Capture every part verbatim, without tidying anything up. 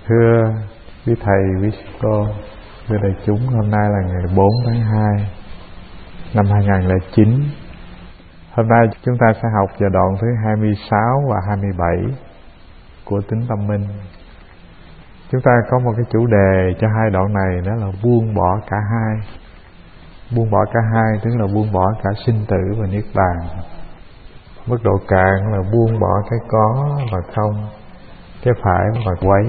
Thưa quý thầy, quý sư cô, thưa đại chúng, hôm nay là ngày bốn tháng hai năm hai nghìn không trăm lẻ chín. Hôm nay chúng ta sẽ học vào đoạn thứ hai mươi sáu và hai mươi bảy của Tính Tâm Minh. Chúng ta có một cái chủ đề cho hai đoạn này, đó là buông bỏ cả hai. Buông bỏ cả hai tức là buông bỏ cả sinh tử và niết bàn. Mức độ cạn là buông bỏ cái có và không, cái phải và quấy.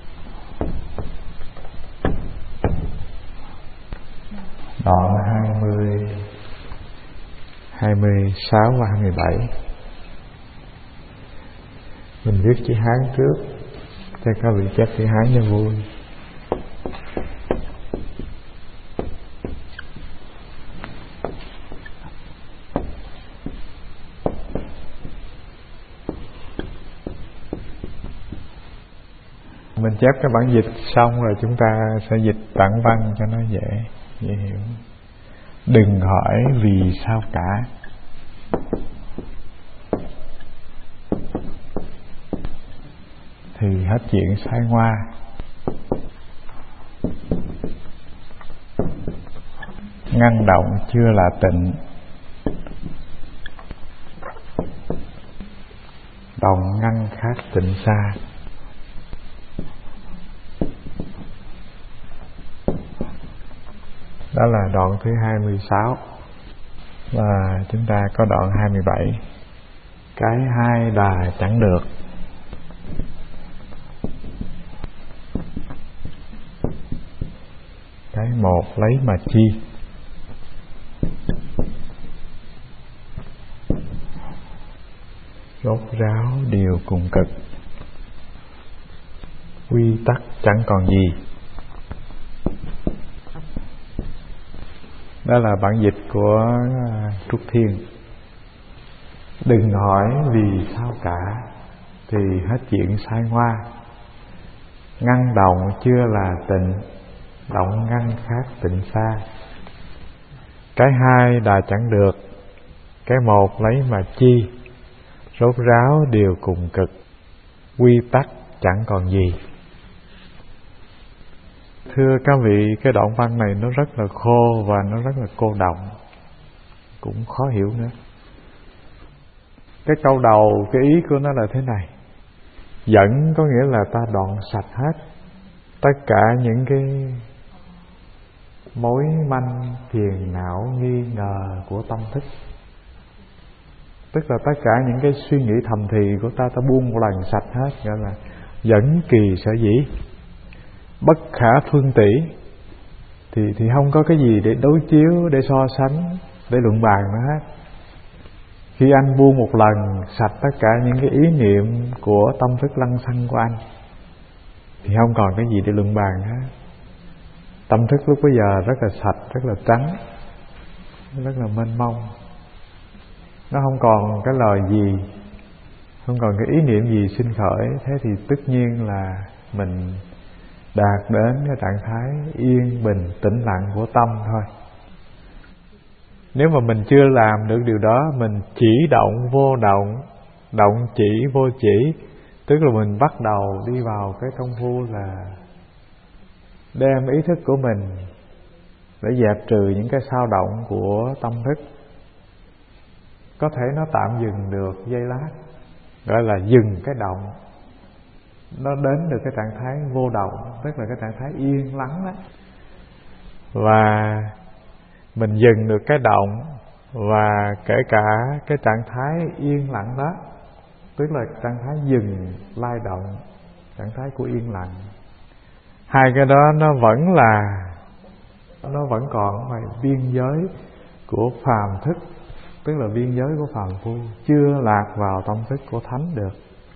Đoạn hai mươi, hai mươi sáu và hai mươi bảy. Mình viết chữ Hán trước cho các vị chép chữ Hán cho vui. Mình chép cái bản dịch xong rồi chúng ta sẽ dịch tạng văn cho nó dễ dễ hiểu. Đừng hỏi vì sao cả, thì hết chuyện sai ngoa. Ngăn động chưa là tịnh, đồng ngăn khác tịnh xa. Đó là đoạn thứ hai mươi sáu. Và chúng ta có đoạn hai mươi bảy. Cái hai đà chẳng được, cái một lấy mà chi. Rốt ráo đều cùng cực, quy tắc chẳng còn gì. Đó là bản dịch của Trúc Thiên. Đừng hỏi vì sao cả, thì hết chuyện sai ngoa. Ngăn động chưa là tịnh, động ngăn khác tịnh xa. Cái hai đà chẳng được, cái một lấy mà chi. Rốt ráo đều cùng cực, quy tắc chẳng còn gì. Thưa các vị, cái đoạn văn này nó rất là khô và nó rất là cô động, cũng khó hiểu nữa. Cái câu đầu, cái ý của nó là thế này: dẫn có nghĩa là ta đoạn sạch hết tất cả những cái mối manh phiền não nghi ngờ của tâm thức. Tức là tất cả những cái suy nghĩ thầm thì của ta, ta buông một lần sạch hết, gọi là dẫn kỳ sở dĩ, bất khả phương tỷ. Thì thì không có cái gì để đối chiếu, để so sánh, để luận bàn nữa hết. Khi anh buông một lần sạch tất cả những cái ý niệm của tâm thức lăng xăng của anh, thì không còn cái gì để luận bàn hết. Tâm thức lúc bây giờ rất là sạch, rất là trắng, rất là mênh mông. Nó không còn cái lời gì, không còn cái ý niệm gì sinh khởi. Thế thì tất nhiên là mình đạt đến cái trạng thái yên bình, tĩnh lặng của tâm thôi. Nếu mà mình chưa làm được điều đó, mình chỉ động vô động, động chỉ vô chỉ, tức là mình bắt đầu đi vào cái công phu là đem ý thức của mình để dẹp trừ những cái xao động của tâm thức. Có thể nó tạm dừng được giây lát, gọi là dừng cái động, nó đến được cái trạng thái vô động, tức là cái trạng thái yên lắng đó. Và mình dừng được cái động, và kể cả cái trạng thái yên lặng đó, tức là trạng thái dừng lai động, trạng thái của yên lặng. Hai cái đó nó vẫn là, nó vẫn còn ngoài biên giới của phàm thức, tức là biên giới của phàm phu, chưa lạc vào tâm thức của thánh được.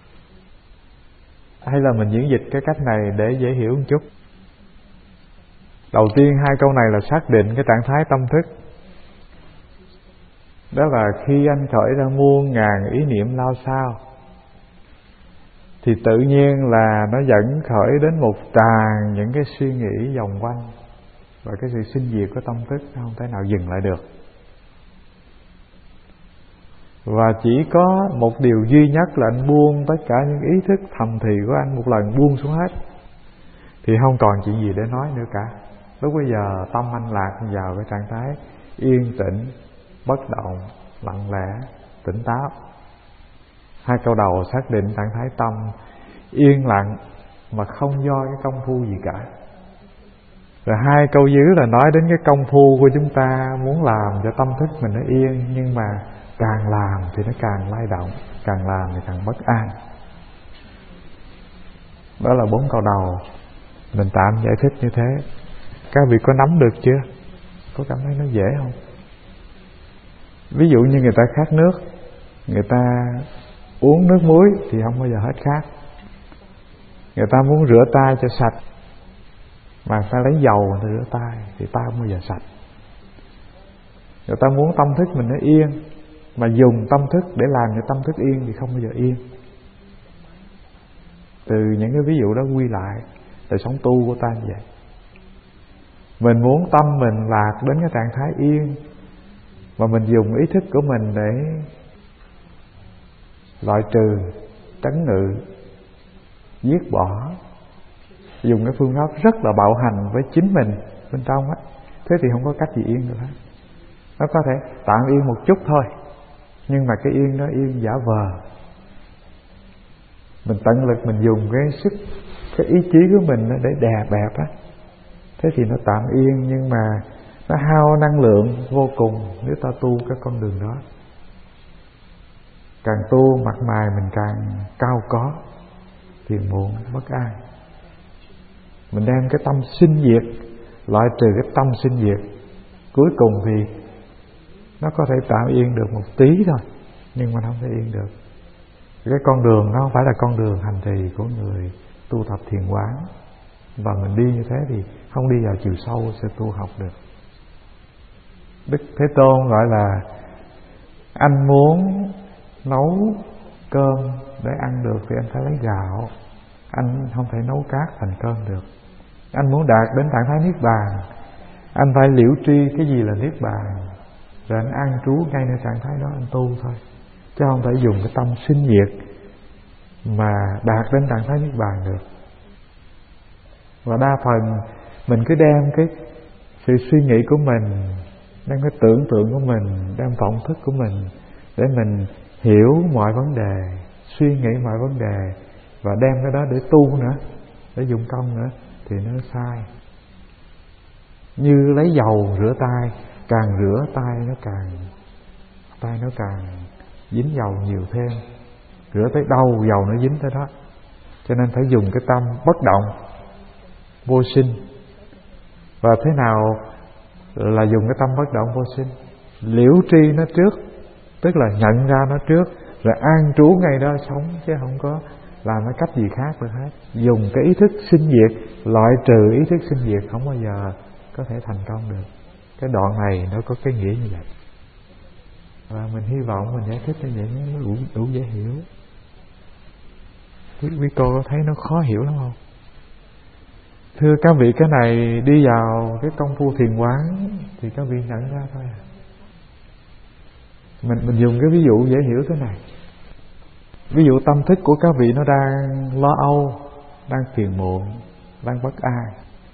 Hay là mình diễn dịch cái cách này để dễ hiểu một chút. Đầu tiên hai câu này là xác định cái trạng thái tâm thức. Đó là khi anh khởi ra muôn ngàn ý niệm lao sao, thì tự nhiên là nó dẫn khởi đến một tràng những cái suy nghĩ vòng quanh, và cái sự sinh diệt của tâm thức nó không thể nào dừng lại được. Và chỉ có một điều duy nhất là anh buông tất cả những ý thức thầm thì của anh một lần, buông xuống hết. thì không còn chuyện gì để nói nữa cả. Lúc bây giờ tâm anh lạc vào cái trạng thái yên tĩnh, bất động, lặng lẽ, tỉnh táo. Hai câu đầu xác định trạng thái tâm yên lặng mà không do cái công phu gì cả. Rồi hai câu dưới là nói đến cái công phu của chúng ta muốn làm cho tâm thức mình nó yên, nhưng mà càng làm thì nó càng lay động, càng làm thì càng bất an. Đó là bốn câu đầu. Mình tạm giải thích như thế. Các vị có nắm được chưa? Có cảm thấy nó dễ không? Ví dụ như người ta khát nước, người ta uống nước muối thì không bao giờ hết khát. Người ta muốn rửa tay cho sạch, mà người ta lấy dầu người ta rửa tay thì tay không bao giờ sạch. Người ta muốn tâm thức mình nó yên, mà dùng tâm thức để làm cho tâm thức yên thì không bao giờ yên. Từ những cái ví dụ đó quy lại đời sống tu của ta như vậy. Mình muốn tâm mình lạc đến cái trạng thái yên, mà mình dùng ý thức của mình để loại trừ, trấn ngự, giết bỏ, dùng cái phương pháp rất là bạo hành với chính mình bên trong á, thế thì không có cách gì yên được hết. Nó có thể tạm yên một chút thôi, nhưng mà cái yên đó yên giả vờ. Mình tận lực mình dùng cái sức, cái ý chí của mình để đè bẹp á, thế thì nó tạm yên, nhưng mà nó hao năng lượng vô cùng nếu ta tu cái con đường đó. Càng tu mặt mày mình càng cao có, phiền muộn, bất an. Mình đem cái tâm sinh diệt, loại trừ cái tâm sinh diệt, cuối cùng thì nó có thể tạm yên được một tí thôi, nhưng mà không thể yên được. Cái con đường nó không phải là con đường hành trì của người tu tập thiền quán, và mình đi như thế thì không đi vào chiều sâu sẽ tu học được. Đức Thế Tôn gọi là anh muốn nấu cơm để ăn được thì anh phải lấy gạo, anh không thể nấu cát thành cơm được. Anh muốn đạt đến trạng thái niết bàn, anh phải liễu tri cái gì là niết bàn, rồi anh an trú ngay nơi trạng thái đó anh tu thôi, chứ không thể dùng cái tâm sinh diệt mà đạt đến trạng thái niết bàn được. Và đa phần mình cứ đem cái sự suy nghĩ của mình, đem cái tưởng tượng của mình, đem vọng thức của mình để mình hiểu mọi vấn đề, suy nghĩ mọi vấn đề, và đem cái đó để tu nữa, để dùng công nữa, thì nó sai. Như lấy dầu rửa tay, càng rửa tay nó càng tay nó càng dính dầu nhiều thêm, rửa tới đâu dầu nó dính tới đó. Cho nên phải dùng cái tâm bất động, vô sinh. Và thế nào là dùng cái tâm bất động vô sinh? Liễu tri nó trước, tức là nhận ra nó trước, rồi an trú ngay đó sống, chứ không có làm cái cách gì khác được hết. Dùng cái ý thức sinh diệt, loại trừ ý thức sinh diệt, không bao giờ có thể thành công được. Cái đoạn này nó có cái nghĩa như vậy, và mình hy vọng mình giải thích như vậy nó đủ, đủ dễ hiểu. Quý, quý cô có thấy nó khó hiểu lắm không? Thưa các vị, cái này đi vào cái công phu thiền quán thì các vị nhận ra thôi à. Mình, mình dùng cái ví dụ dễ hiểu thế này. Ví dụ tâm thức của các vị nó đang lo âu, đang phiền muộn, đang bất an.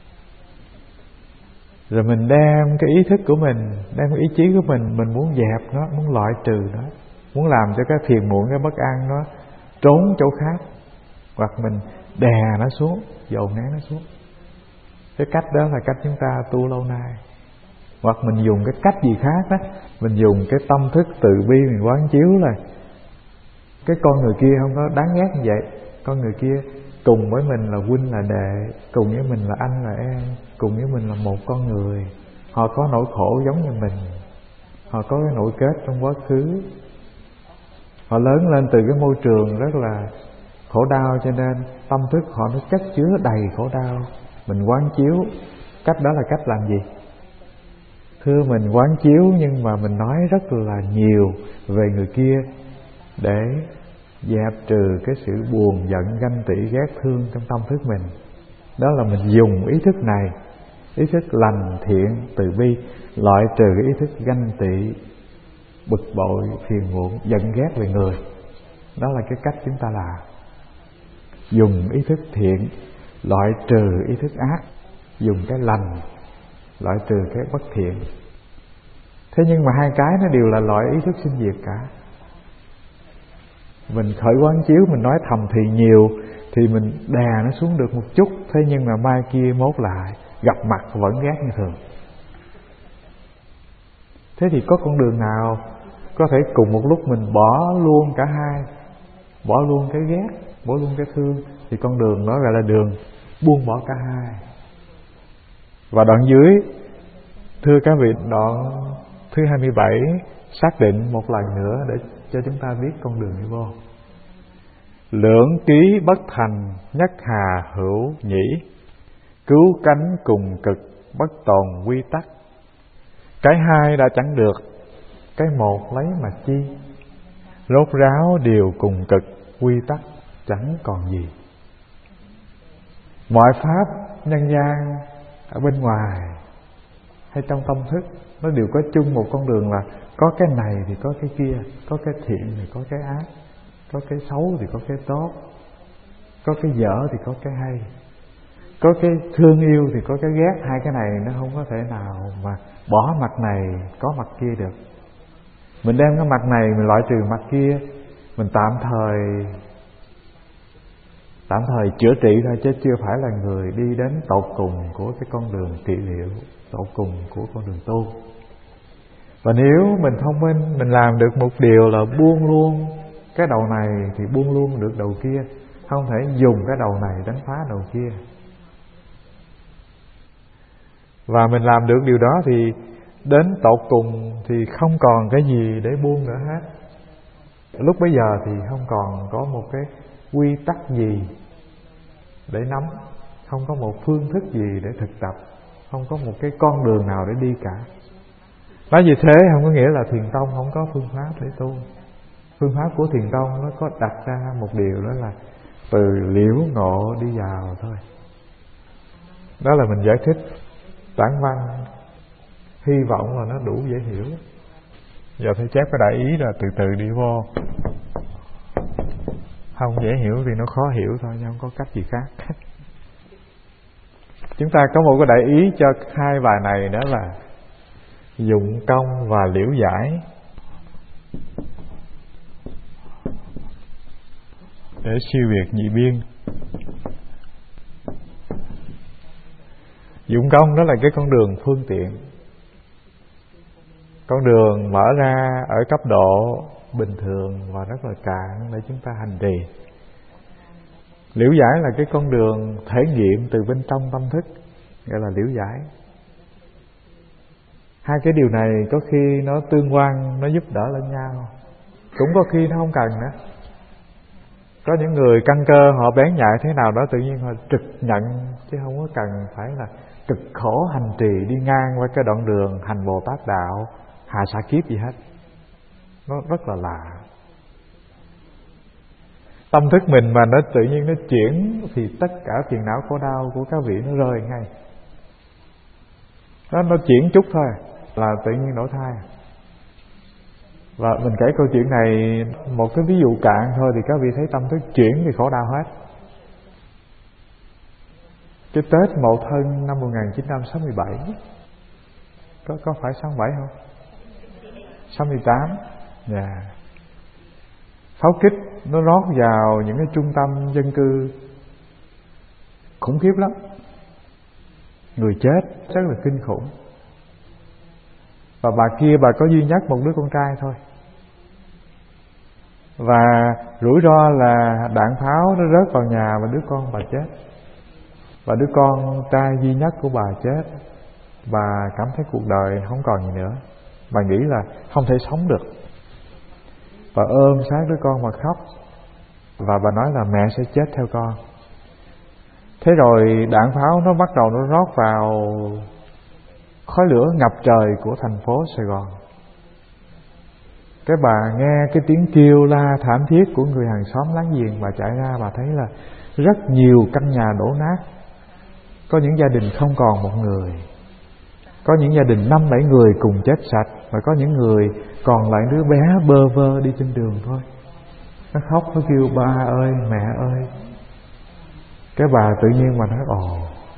Rồi mình đem cái ý thức của mình, đem cái ý chí của mình, mình muốn dẹp nó, muốn loại trừ nó, muốn làm cho cái phiền muộn, cái bất an nó trốn chỗ khác, hoặc mình đè nó xuống, dồn nén nó xuống. Cái cách đó là cách chúng ta tu lâu nay. Hoặc mình dùng cái cách gì khác đó, mình dùng cái tâm thức từ bi mình quán chiếu là cái con người kia không có đáng ghét như vậy. Con người kia cùng với mình là huynh là đệ, cùng với mình là anh là em, cùng với mình là một con người. Họ có nỗi khổ giống như mình, họ có cái nội kết trong quá khứ, họ lớn lên từ cái môi trường rất là khổ đau, cho nên tâm thức họ nó chất chứa đầy khổ đau. Mình quán chiếu, cách đó là cách làm gì? Thưa, mình quán chiếu nhưng mà mình nói rất là nhiều về người kia để dẹp trừ cái sự buồn, giận, ganh tị, ghét, thương trong tâm thức mình. Đó là mình dùng ý thức này, ý thức lành thiện từ bi, loại trừ cái ý thức ganh tị, bực bội, phiền muộn, giận ghét về người. Đó là cái cách chúng ta làm. Dùng ý thức thiện loại trừ ý thức ác, dùng cái lành loại trừ cái bất thiện. Thế nhưng mà hai cái nó đều là loại ý thức sinh diệt cả. Mình khởi quán chiếu, mình nói thầm thì nhiều thì mình đè nó xuống được một chút. Thế nhưng mà mai kia mốt lại gặp mặt vẫn ghét như thường. Thế thì có con đường nào có thể cùng một lúc mình bỏ luôn cả hai, bỏ luôn cái ghét, bỏ luôn cái thương, thì con đường đó gọi là đường buông bỏ cả hai. Và đoạn dưới, thưa các vị, đoạn thứ hai mươi bảy xác định một lần nữa để cho chúng ta biết con đường đi vô. Lưỡng ký bất thành, nhất hà hữu nhĩ, cứu cánh cùng cực, bất tồn quy tắc. Cái hai đã chẳng được, cái một lấy mà chi, rốt ráo đều cùng cực, quy tắc chẳng còn gì. Mọi pháp nhân gian ở bên ngoài hay trong tâm thức, nó đều có chung một con đường là có cái này thì có cái kia, có cái thiện thì có cái ác, có cái xấu thì có cái tốt, có cái dở thì có cái hay, có cái thương yêu thì có cái ghét. Hai cái này nó không có thể nào mà bỏ mặt này có mặt kia được. Mình đem cái mặt này mình loại trừ mặt kia, mình tạm thời tạm thời chữa trị thôi, chứ chưa phải là người đi đến tột cùng của cái con đường trị liệu, tột cùng của con đường tu. Và nếu mình thông minh, mình làm được một điều là buông luôn cái đầu này thì buông luôn được đầu kia, không thể dùng cái đầu này đánh phá đầu kia. Và mình làm được điều đó thì đến tột cùng thì không còn cái gì để buông nữa hết. Lúc bấy giờ thì không còn có một cái quy tắc gì để nắm, không có một phương thức gì để thực tập, không có một cái con đường nào để đi cả. Nói như thế không có nghĩa là Thiền Tông không có phương pháp để tu. Phương pháp của Thiền Tông nó có đặt ra một điều, đó là từ liễu ngộ đi vào thôi. Đó là mình giải thích tản văn, hy vọng là nó đủ dễ hiểu. Giờ thầy chép cái đại ý là từ từ đi vô. Không dễ hiểu thì nó khó hiểu thôi, nhưng không có cách gì khác. Chúng ta có một cái đại ý cho hai bài này, đó là dụng công và liễu giải, để siêu việt nhị biên. Dụng công đó là cái con đường phương tiện, con đường mở ra ở cấp độ bình thường và rất là cạn để chúng ta hành trì. Liễu giải là cái con đường thể nghiệm từ bên trong tâm thức, gọi là liễu giải. Hai cái điều này có khi nó tương quan, nó giúp đỡ lẫn nhau, cũng có khi nó không cần nữa. Có những người căn cơ họ bén nhạy thế nào đó, tự nhiên họ trực nhận, chứ không có cần phải là cực khổ hành trì đi ngang qua cái đoạn đường hành Bồ Tát đạo, hạ xạ kiếp gì hết. Nó rất là lạ. Tâm thức mình mà nó tự nhiên nó chuyển thì tất cả phiền não khổ đau của các vị nó rơi ngay. Nó, nó chuyển chút thôi là tự nhiên đổi thai. Và mình kể câu chuyện này một cái ví dụ cạn thôi, thì các vị thấy tâm thức chuyển thì khổ đau hết. Cái Tết Mậu Thân năm một nghìn chín trăm sáu mươi bảy, Có, có phải sáu mươi bảy không? sáu mươi tám. Dạ. Yeah. Pháo kích nó rót vào những cái trung tâm dân cư khủng khiếp lắm. Người chết rất là kinh khủng. Và bà kia bà có duy nhất một đứa con trai thôi. Và rủi ro là đạn pháo nó rớt vào nhà và đứa con bà chết. Và đứa con trai duy nhất của bà chết. Bà cảm thấy cuộc đời không còn gì nữa. Bà nghĩ là không thể sống được. Bà ôm sát đứa con mà khóc. Và bà nói là mẹ sẽ chết theo con. Thế rồi đạn pháo nó bắt đầu nó rót vào, khói lửa ngập trời của thành phố Sài Gòn. Cái bà nghe cái tiếng kêu la thảm thiết của người hàng xóm láng giềng, bà chạy ra bà thấy là rất nhiều căn nhà đổ nát. Có những gia đình không còn một người, có những gia đình năm bảy người cùng chết sạch, và có những người còn lại đứa bé bơ vơ đi trên đường thôi. Nó khóc, nó kêu ba ơi, mẹ ơi. Cái bà tự nhiên mà nói ồ,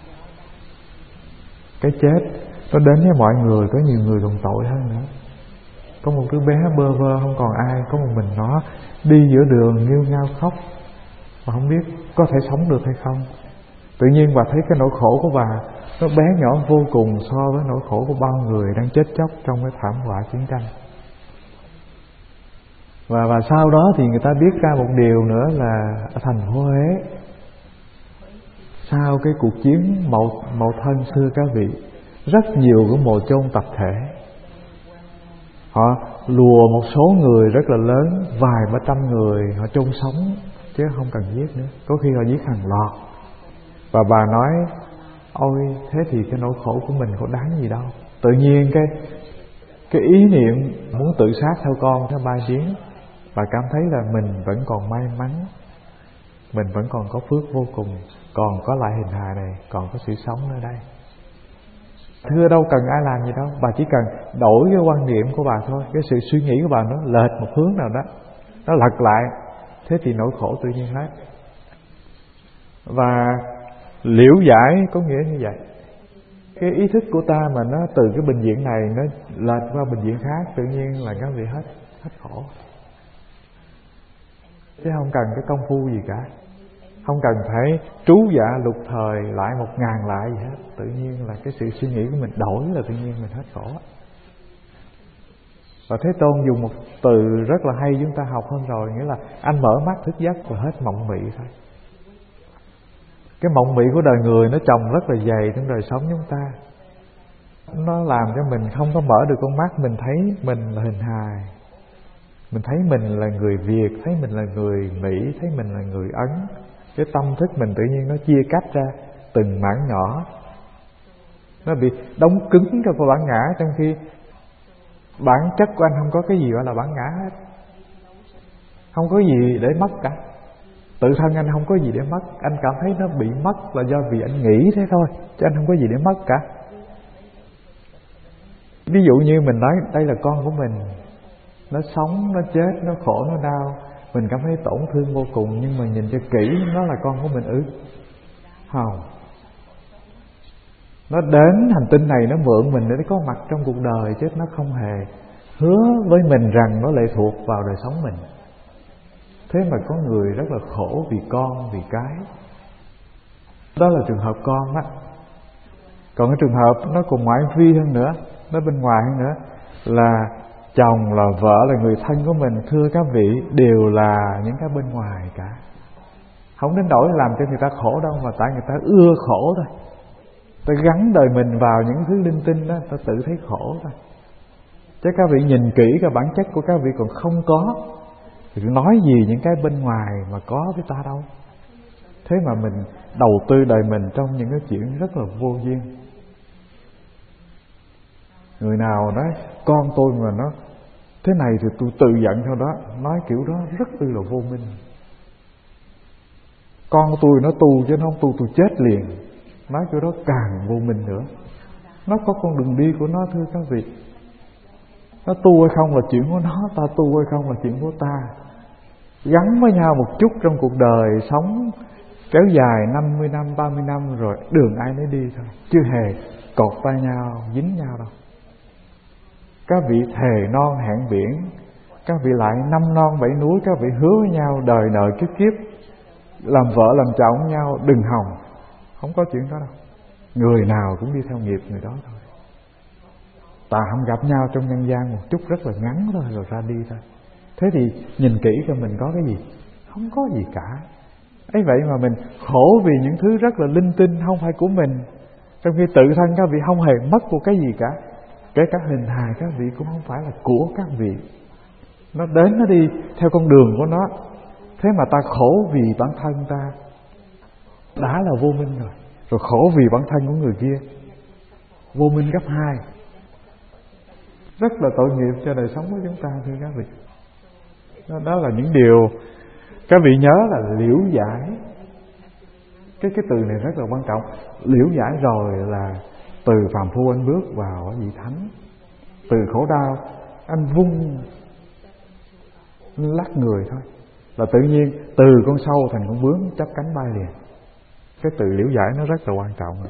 cái chết nó đến với mọi người, có nhiều người còn tội hơn nữa. Có một đứa bé bơ vơ không còn ai, có một mình nó đi giữa đường nghêu ngao khóc mà không biết có thể sống được hay không. Tự nhiên bà thấy cái nỗi khổ của bà nó bé nhỏ vô cùng so với nỗi khổ của bao người đang chết chóc trong cái thảm họa chiến tranh. Và, và sau đó thì người ta biết ra một điều nữa là ở thành phố Huế, sau cái cuộc chiến mậu, mậu thân xưa các vị, rất nhiều cái mồ chôn tập thể. Họ lùa một số người rất là lớn, vài ba trăm người họ chôn sống chứ không cần giết nữa, có khi họ giết hàng loạt. Và bà nói ôi thế thì cái nỗi khổ của mình có đáng gì đâu. Tự nhiên cái cái ý niệm muốn tự sát theo con nó bay biến. Bà cảm thấy là mình vẫn còn may mắn, mình vẫn còn có phước vô cùng, còn có lại hình hài này, còn có sự sống ở đây. Thưa đâu cần ai làm gì đâu, bà chỉ cần đổi cái quan niệm của bà thôi, cái sự suy nghĩ của bà nó lệch một hướng nào đó, nó lật lại, thế thì nỗi khổ tự nhiên hết. Và liễu giải có nghĩa như vậy. Cái ý thức của ta mà nó từ cái bệnh viện này nó lệch qua bệnh viện khác, tự nhiên là các vị hết hết khổ. Chứ không cần cái công phu gì cả, không cần phải trú dạ lục thời lại một ngàn lại gì hết. Tự nhiên là cái sự suy nghĩ của mình đổi là tự nhiên mình hết khổ. Và Thế Tôn dùng một từ rất là hay chúng ta học hôm rồi, nghĩa là anh mở mắt thức giấc và hết mộng mị thôi. Cái mộng mị của đời người nó chồng rất là dày trong đời sống chúng ta. Nó làm cho mình không có mở được con mắt, mình thấy mình là hình hài, mình thấy mình là người Việt, thấy mình là người Mỹ, thấy mình là người Ấn. Cái tâm thức mình tự nhiên nó chia cách ra từng mảng nhỏ, nó bị đóng cứng trong cái bản ngã, trong khi bản chất của anh không có cái gì gọi là bản ngã hết, không có gì để mất cả. Tự thân anh không có gì để mất, anh cảm thấy nó bị mất là do vì anh nghĩ thế thôi, chứ anh không có gì để mất cả. Ví dụ như mình nói đây là con của mình, nó sống, nó chết, nó khổ, nó đau, mình cảm thấy tổn thương vô cùng, nhưng mà nhìn cho kỹ nó là con của mình ư? Không. Nó đến hành tinh này nó mượn mình để có mặt trong cuộc đời, chứ nó không hề hứa với mình rằng nó lệ thuộc vào đời sống mình. Thế mà có người rất là khổ vì con, vì cái. Đó là trường hợp con á. Còn cái trường hợp nó còn ngoại vi hơn nữa, nó bên ngoài hơn nữa, là chồng, là vợ, là người thân của mình, thưa các vị, đều là những cái bên ngoài cả. Không đến nỗi làm cho người ta khổ đâu, mà tại người ta ưa khổ thôi. Ta gắn đời mình vào những thứ linh tinh đó, ta tự thấy khổ thôi. Chứ các vị nhìn kỹ cái bản chất của các vị còn không có, thì nói gì những cái bên ngoài mà có với ta đâu. Thế mà mình đầu tư đời mình trong những cái chuyện rất là vô duyên. Người nào nói con tôi mà nó thế này thì tôi tự giận theo đó, nói kiểu đó rất ư là vô minh. Con của tôi nó tu chứ nó không tu tôi chết liền, nói kiểu đó càng vô minh nữa. Nó có con đường đi của nó, thưa các vị. Nó tu hay không là chuyện của nó, ta tu hay không là chuyện của ta. Gắn với nhau một chút trong cuộc đời sống kéo dài năm mươi năm, ba mươi năm rồi đường ai nấy đi thôi, chưa hề cột tay nhau, dính nhau đâu. Các vị thề non hẹn biển, các vị lại năm non bảy núi, các vị hứa với nhau đời đời kiếp kiếp làm vợ làm chồng với nhau, đừng hòng. Không có chuyện đó đâu. Người nào cũng đi theo nghiệp người đó thôi. Ta không gặp nhau trong nhân gian một chút rất là ngắn thôi rồi ra đi thôi. Thế thì nhìn kỹ cho mình có cái gì? Không có gì cả. Ấy vậy mà mình khổ vì những thứ rất là linh tinh không phải của mình, trong khi tự thân các vị không hề mất một cái gì cả. Kể cả hình hài các vị cũng không phải là của các vị. Nó đến nó đi theo con đường của nó. Thế mà ta khổ vì bản thân ta đã là vô minh rồi, rồi khổ vì bản thân của người kia, vô minh gấp hai. Rất là tội nghiệp cho đời sống của chúng ta, thưa các vị. Đó, đó là những điều các vị nhớ là liễu giải. Cái cái từ này rất là quan trọng. Liễu giải rồi là từ phàm phu anh bước vào vị thánh. Từ khổ đau anh vung lắc người thôi, là tự nhiên từ con sâu thành con bướm chắp cánh bay liền. Cái từ liễu giải nó rất là quan trọng.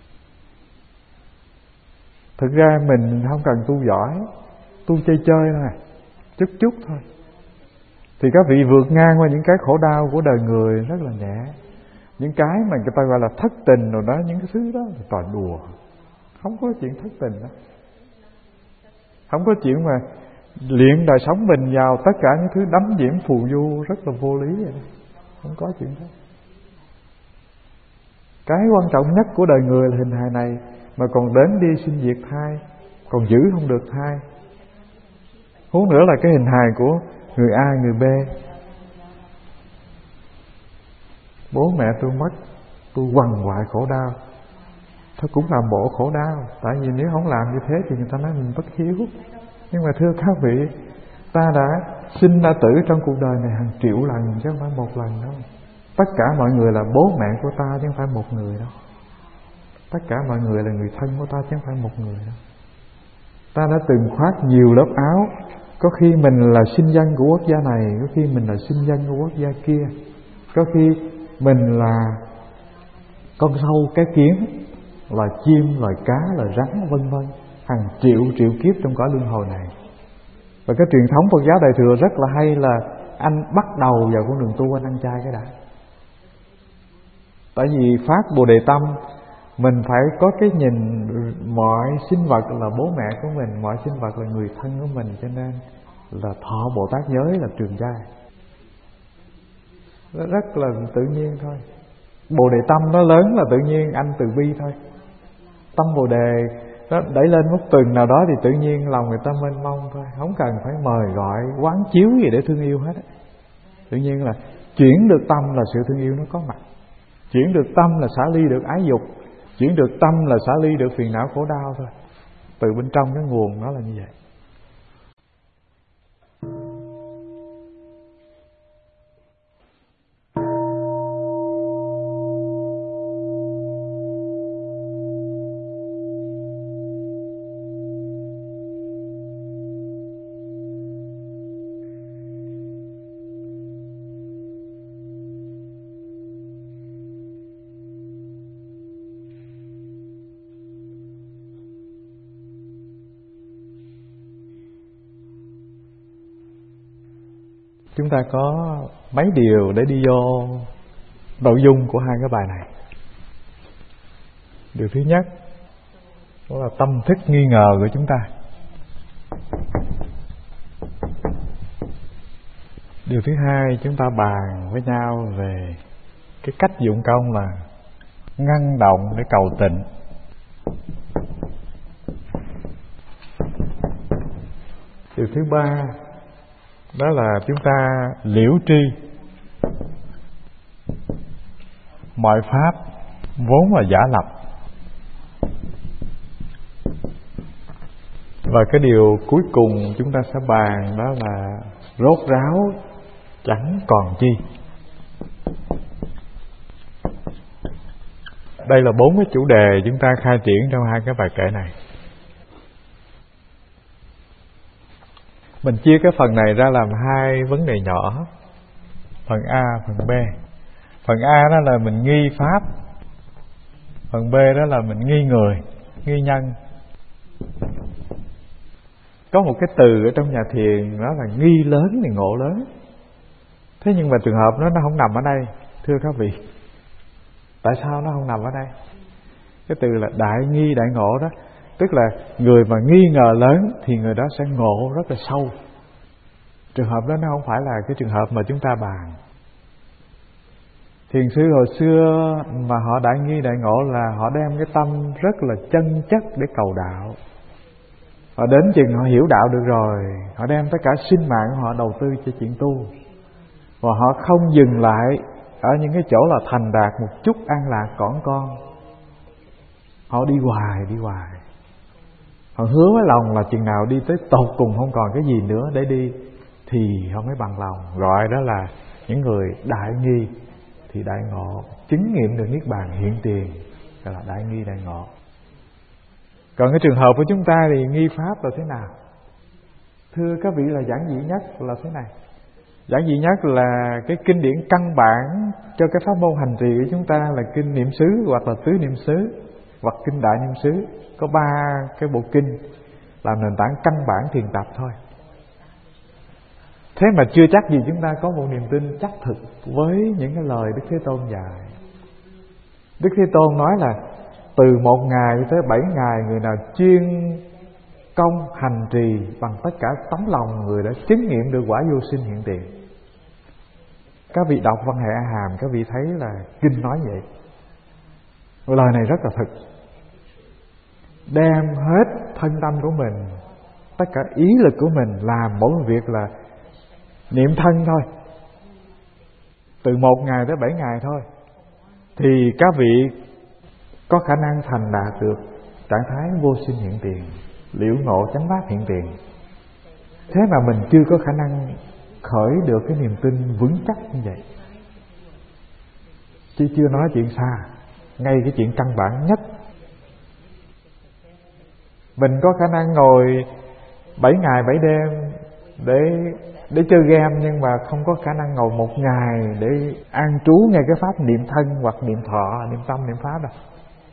Thực ra mình không cần tu giỏi, tu chơi chơi thôi, chút chút thôi, thì các vị vượt ngang qua những cái khổ đau của đời người rất là nhẹ. Những cái mà người ta gọi là thất tình rồi đó, những cái thứ đó là toàn đùa. Không có chuyện thất tình đó. Không có chuyện mà luyện đời sống mình vào tất cả những thứ đắm nhiễm phù du rất là vô lý vậy đó. Không có chuyện đó. Cái quan trọng nhất của đời người là hình hài này, mà còn đến đi sinh diệt thai, còn giữ không được thai. Huống nữa là cái hình hài của người A, người B. Bố mẹ tôi mất, tôi quằn quại khổ đau, thôi cũng làm bộ khổ đau. Tại vì nếu không làm như thế thì người ta nói mình bất hiếu. Nhưng mà thưa các vị, ta đã sinh ra tử trong cuộc đời này hàng triệu lần chứ không phải một lần đâu. Tất cả mọi người là bố mẹ của ta chứ không phải một người đâu. Tất cả mọi người là người thân của ta chứ không phải một người đâu. Ta đã từng khoác nhiều lớp áo. Có khi mình là sinh dân của quốc gia này, có khi mình là sinh dân của quốc gia kia, có khi mình là con sâu, cái kiến, là chim, loài cá, là rắn, vân vân, hàng triệu triệu kiếp trong cõi luân hồi này. Và cái truyền thống Phật giáo Đại thừa rất là hay là anh bắt đầu vào con đường tu, anh ăn chay cái đã. Tại vì phát Bồ Đề Tâm, mình phải có cái nhìn mọi sinh vật là bố mẹ của mình, mọi sinh vật là người thân của mình, cho nên là thọ Bồ Tát giới là trường giai. Nó rất là tự nhiên thôi. Bồ Đề Tâm nó lớn là tự nhiên anh từ bi thôi. Tâm Bồ Đề nó đẩy lên một tầng nào đó thì tự nhiên lòng người ta mênh mông thôi, không cần phải mời gọi quán chiếu gì để thương yêu hết. Tự nhiên là chuyển được tâm là sự thương yêu nó có mặt. Chuyển được tâm là xả ly được ái dục. Chuyển được tâm là xả ly được phiền não khổ đau thôi. Từ bên trong cái nguồn nó là như vậy. Chúng ta có mấy điều để đi vô nội dung của hai cái bài này. Điều thứ nhất đó là tâm thức nghi ngờ của chúng ta. Điều thứ hai, chúng ta bàn với nhau về cái cách dụng công là ngăn động để cầu tịnh. Điều thứ ba đó là chúng ta liễu tri mọi pháp vốn là giả lập. Và cái điều cuối cùng chúng ta sẽ bàn đó là rốt ráo chẳng còn chi. Đây là bốn cái chủ đề chúng ta khai triển trong hai cái bài kệ này. Mình chia cái phần này ra làm hai vấn đề nhỏ. Phần A, phần B. Phần A đó là mình nghi pháp. Phần B đó là mình nghi người, nghi nhân. Có một cái từ ở trong nhà thiền đó là nghi lớn thì ngộ lớn. Thế nhưng mà trường hợp đó nó không nằm ở đây, thưa các vị. Tại sao nó không nằm ở đây? Cái từ là đại nghi đại ngộ đó, tức là người mà nghi ngờ lớn thì người đó sẽ ngộ rất là sâu. Trường hợp đó nó không phải là cái trường hợp mà chúng ta bàn. Thiền sư hồi xưa mà họ đại nghi đại ngộ là họ đem cái tâm rất là chân chất để cầu đạo. Họ đến chừng họ hiểu đạo được rồi, họ đem tất cả sinh mạng của họ đầu tư cho chuyện tu. Và họ không dừng lại ở những cái chỗ là thành đạt một chút an lạc cỏn con. Họ đi hoài, đi hoài. Họ hứa với lòng là chừng nào đi tới tột cùng không còn cái gì nữa để đi thì họ mới bằng lòng. Gọi đó là những người đại nghi thì đại ngộ, chứng nghiệm được niết bàn hiện tiền, gọi là đại nghi đại ngộ. Còn cái trường hợp của chúng ta thì nghi pháp là thế nào? Thưa các vị, là giản dị nhất là thế này. Giản dị nhất là cái kinh điển căn bản cho cái pháp môn hành trì của chúng ta là kinh niệm xứ hoặc là tứ niệm xứ hoặc kinh đại niệm xứ. Có ba cái bộ kinh làm nền tảng căn bản thiền tập thôi. Thế mà chưa chắc gì chúng ta có một niềm tin chắc thực với những cái lời Đức Thế Tôn dạy. Đức Thế Tôn nói là từ một ngày tới bảy ngày, người nào chuyên công hành trì bằng tất cả tấm lòng, người đã chứng nghiệm được quả vô sinh hiện tiền. Các vị đọc Văn Hệ A Hàm, các vị thấy là kinh nói vậy. Lời này rất là thực. Đem hết thân tâm của mình, tất cả ý lực của mình làm mỗi một việc là niệm thân thôi, từ một ngày tới bảy ngày thôi, thì các vị có khả năng thành đạt được trạng thái vô sinh hiện tiền, liễu ngộ chánh pháp hiện tiền. Thế mà mình chưa có khả năng khởi được cái niềm tin vững chắc như vậy, chứ chưa nói chuyện xa, ngay cái chuyện căn bản nhất. Mình có khả năng ngồi bảy ngày bảy đêm để để chơi game, nhưng mà không có khả năng ngồi một ngày để an trú ngay cái pháp niệm thân hoặc niệm thọ, niệm tâm, niệm pháp đâu.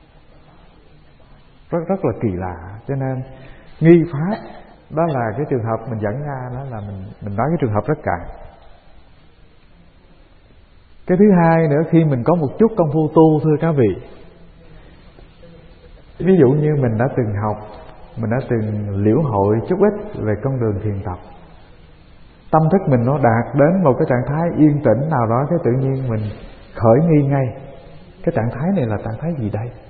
Rất rất là kỳ lạ. Cho nên nghi pháp đó là cái trường hợp mình dẫn ra, đó là mình mình nói cái trường hợp rất cạn. Cái thứ hai nữa, khi mình có một chút công phu tu, thưa các vị, ví dụ như mình đã từng học, mình đã từng liễu hội chút ít về con đường thiền tập, tâm thức mình nó đạt đến một cái trạng thái yên tĩnh nào đó, cái tự nhiên mình khởi nghi ngay, cái trạng thái này là trạng thái gì đây?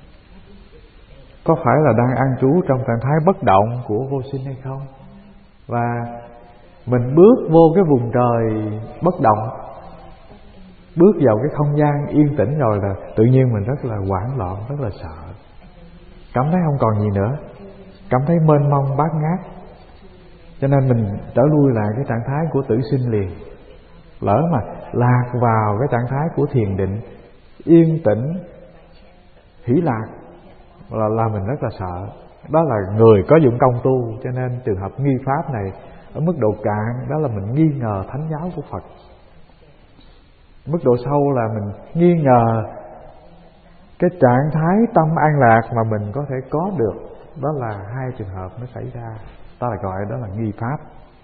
Có phải là đang an trú trong trạng thái bất động của vô sinh hay không? Và mình bước vô cái vùng trời bất động, bước vào cái không gian yên tĩnh rồi là tự nhiên mình rất là hoảng loạn, rất là sợ, cảm thấy không còn gì nữa, cảm thấy mênh mông bát ngát. Cho nên mình trở lui lại cái trạng thái của tử sinh liền. Lỡ mà lạc vào cái trạng thái của thiền định, yên tĩnh, hỷ lạc, là, là mình rất là sợ. Đó là người có dụng công tu. Cho nên trường hợp nghi pháp này ở mức độ cạn, đó là mình nghi ngờ thánh giáo của Phật. Mức độ sâu là mình nghi ngờ cái trạng thái tâm an lạc mà mình có thể có được. Đó là hai trường hợp nó xảy ra, ta là gọi đó là nghi pháp.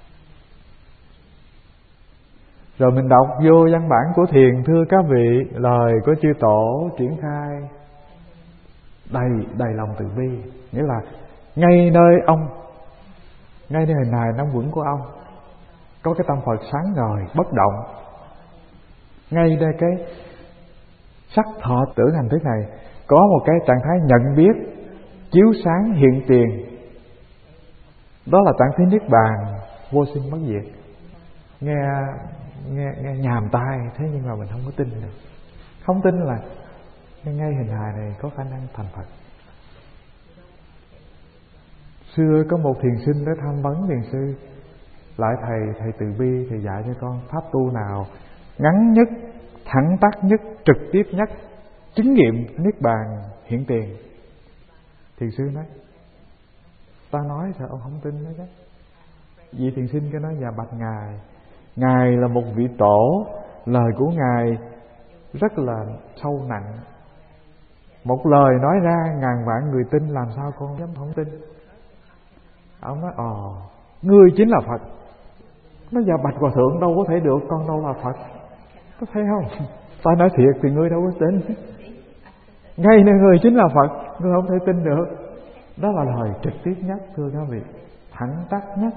Rồi mình đọc vô văn bản của thiền, thưa các vị, lời của chư tổ triển khai đầy đầy lòng từ bi, nghĩa là ngay nơi ông, ngay nơi hình hài năm quẩn của ông có cái tâm Phật sáng ngời bất động. Ngay đây cái sắc thọ tưởng hành thức này có một cái trạng thái nhận biết chiếu sáng hiện tiền. Đó là trạng thái niết bàn vô sinh bất diệt. Nghe nghe nghe nhàm tai, thế nhưng mà mình không có tin được. Không tin là ngay hình hài này có khả năng thành Phật. Xưa có một thiền sinh tới tham vấn thiền sư: lại thầy, thầy từ bi, thầy dạy cho con pháp tu nào ngắn nhất, thẳng tắc nhất, trực tiếp nhất, chứng nghiệm niết bàn hiện tiền. Thiền sư nói: ta nói sao ông không tin nữa chứ? Vị thiền sinh cái nói: dạ bạch ngài, ngài là một vị tổ, lời của ngài rất là sâu nặng, một lời nói ra ngàn vạn người tin, làm sao con dám không tin? Ông nói: ồ, ngươi chính là Phật. Nó: dạ bạch hòa thượng, đâu có thể được, con đâu là Phật. Có thấy không? Ta nói thiệt thì ngươi đâu có tin. Ngay nơi người chính là Phật, ngươi không thể tin được. Đó là lời trực tiếp nhất, thưa các vị, thẳng tắc nhất.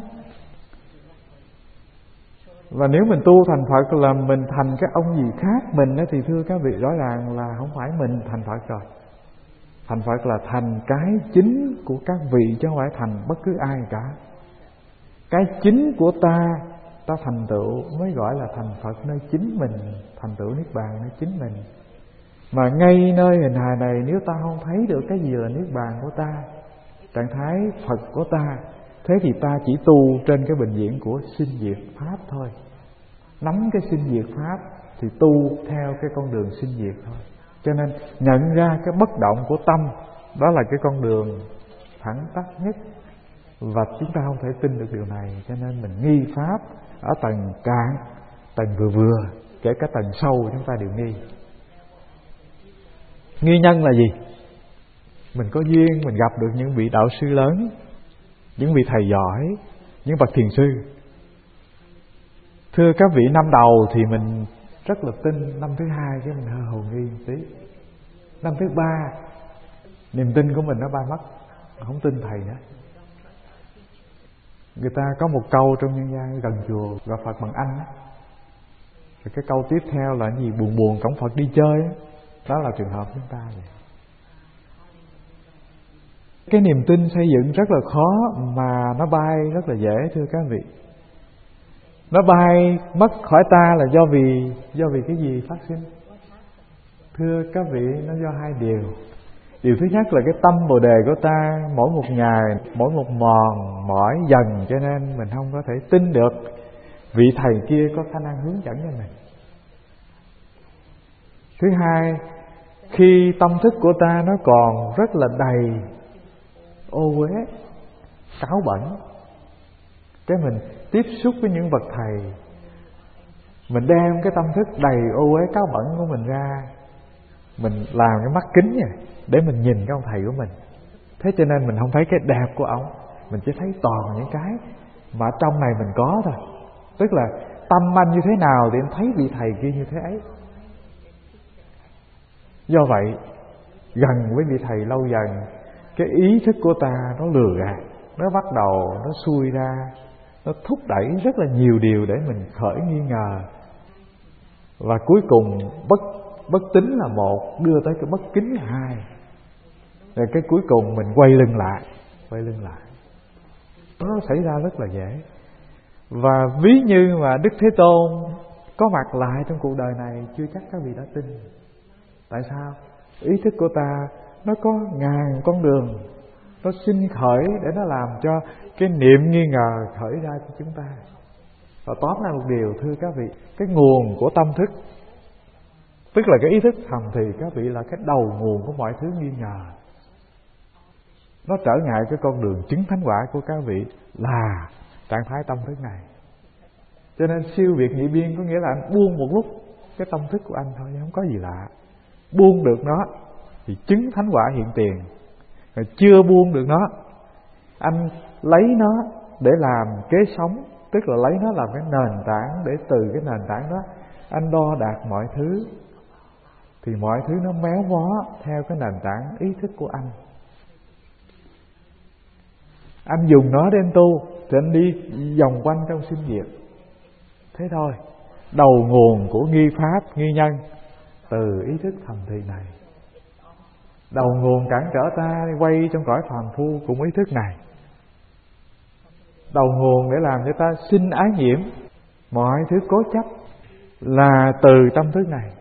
Và nếu mình tu thành Phật là mình thành cái ông gì khác mình đó, thì thưa các vị, rõ ràng là không phải mình thành Phật rồi. Thành Phật là thành cái chính của các vị, chứ không phải thành bất cứ ai cả. Cái chính của ta, ta thành tựu mới gọi là thành Phật nơi chính mình, thành tựu niết bàn nơi chính mình. Mà ngay nơi hình hài này, nếu ta không thấy được cái gì là niết bàn của ta, trạng thái Phật của ta, thế thì ta chỉ tu trên cái bình diện của sinh diệt pháp thôi. Nắm cái sinh diệt pháp thì tu theo cái con đường sinh diệt thôi. Cho nên nhận ra cái bất động của tâm, đó là cái con đường thẳng tắc nhất. Và chúng ta không thể tin được điều này, cho nên mình nghi pháp ở tầng cạn, tầng vừa vừa, kể cả tầng sâu chúng ta đều nghi. Nghi nhân là gì? Mình có duyên mình gặp được những vị đạo sư lớn, những vị thầy giỏi, những bậc thiền sư. Thưa các vị, năm đầu thì mình rất là tin, năm thứ hai cái mình hơi hồ nghi một tí, năm thứ ba niềm tin của mình nó bay mất, không tin thầy nữa. Người ta có một câu trong nhân gian gần chùa gặp Phật bằng anh á, rồi cái câu tiếp theo là gì? Buồn buồn cổng Phật đi chơi á. Đó là trường hợp chúng ta vậy. Cái niềm tin xây dựng rất là khó mà nó bay rất là dễ, thưa các vị. Nó bay mất khỏi ta là do vì do vì cái gì phát sinh? Thưa các vị, nó do hai điều. Điều thứ nhất là cái tâm bồ đề của ta mỗi một ngày, mỗi một mòn mỏi dần, cho nên mình không có thể tin được vị thầy kia có khả năng hướng dẫn cho mình. Thứ hai, khi tâm thức của ta nó còn rất là đầy ô uế, cáu bẩn, cái mình tiếp xúc với những bậc thầy, mình đem cái tâm thức đầy ô uế cáu bẩn của mình ra, mình làm cái mắt kính này để mình nhìn cái ông thầy của mình. Thế cho nên mình không thấy cái đẹp của ông, mình chỉ thấy toàn những cái mà trong này mình có thôi. Tức là tâm anh như thế nào thì em thấy vị thầy kia như thế ấy. Do vậy, gần với vị thầy lâu dần, cái ý thức của ta nó lừa gạt, nó bắt đầu nó xuôi ra, nó thúc đẩy rất là nhiều điều để mình khởi nghi ngờ. Và cuối cùng bất bất tín là một, đưa tới cái bất kính là hai. Rồi cái cuối cùng mình quay lưng lại, quay lưng lại. Nó xảy ra rất là dễ. Và ví như mà Đức Thế Tôn có mặt lại trong cuộc đời này, chưa chắc các vị đã tin. Tại sao? Ý thức của ta nó có ngàn con đường, nó sinh khởi để nó làm cho cái niệm nghi ngờ khởi ra cho chúng ta. Và tóm ra một điều, thưa các vị, cái nguồn của tâm thức, tức là cái ý thức thầm thì các vị là cái đầu nguồn của mọi thứ nghi ngờ. Nó trở ngại cái con đường chứng thánh quả của các vị là trạng thái tâm thức này. Cho nên siêu việt nhị biên có nghĩa là anh buông một lúc cái tâm thức của anh thôi, không có gì lạ. Buông được nó thì chứng thánh quả hiện tiền. Rồi chưa buông được nó, anh lấy nó để làm kế sống, tức là lấy nó làm cái nền tảng, để từ cái nền tảng đó anh đo đạc mọi thứ, thì mọi thứ nó méo mó theo cái nền tảng ý thức của anh. Anh dùng nó để anh tu thì anh đi vòng quanh trong sinh diệt. Thế thôi. Đầu nguồn của nghi pháp, nghi nhân từ ý thức thầm thì này. Đầu nguồn cản trở ta quay trong cõi phàm phu cũng ý thức này. Đầu nguồn để làm cho ta sinh ái nhiễm, mọi thứ cố chấp là từ tâm thức này.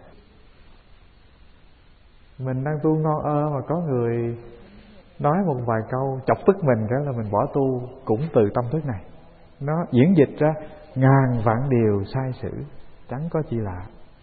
Mình đang tu ngon ơ mà có người nói một vài câu chọc tức mình, cái là mình bỏ tu, cũng từ tâm thức này. Nó diễn dịch ra ngàn vạn điều sai sử, chẳng có chi lạ.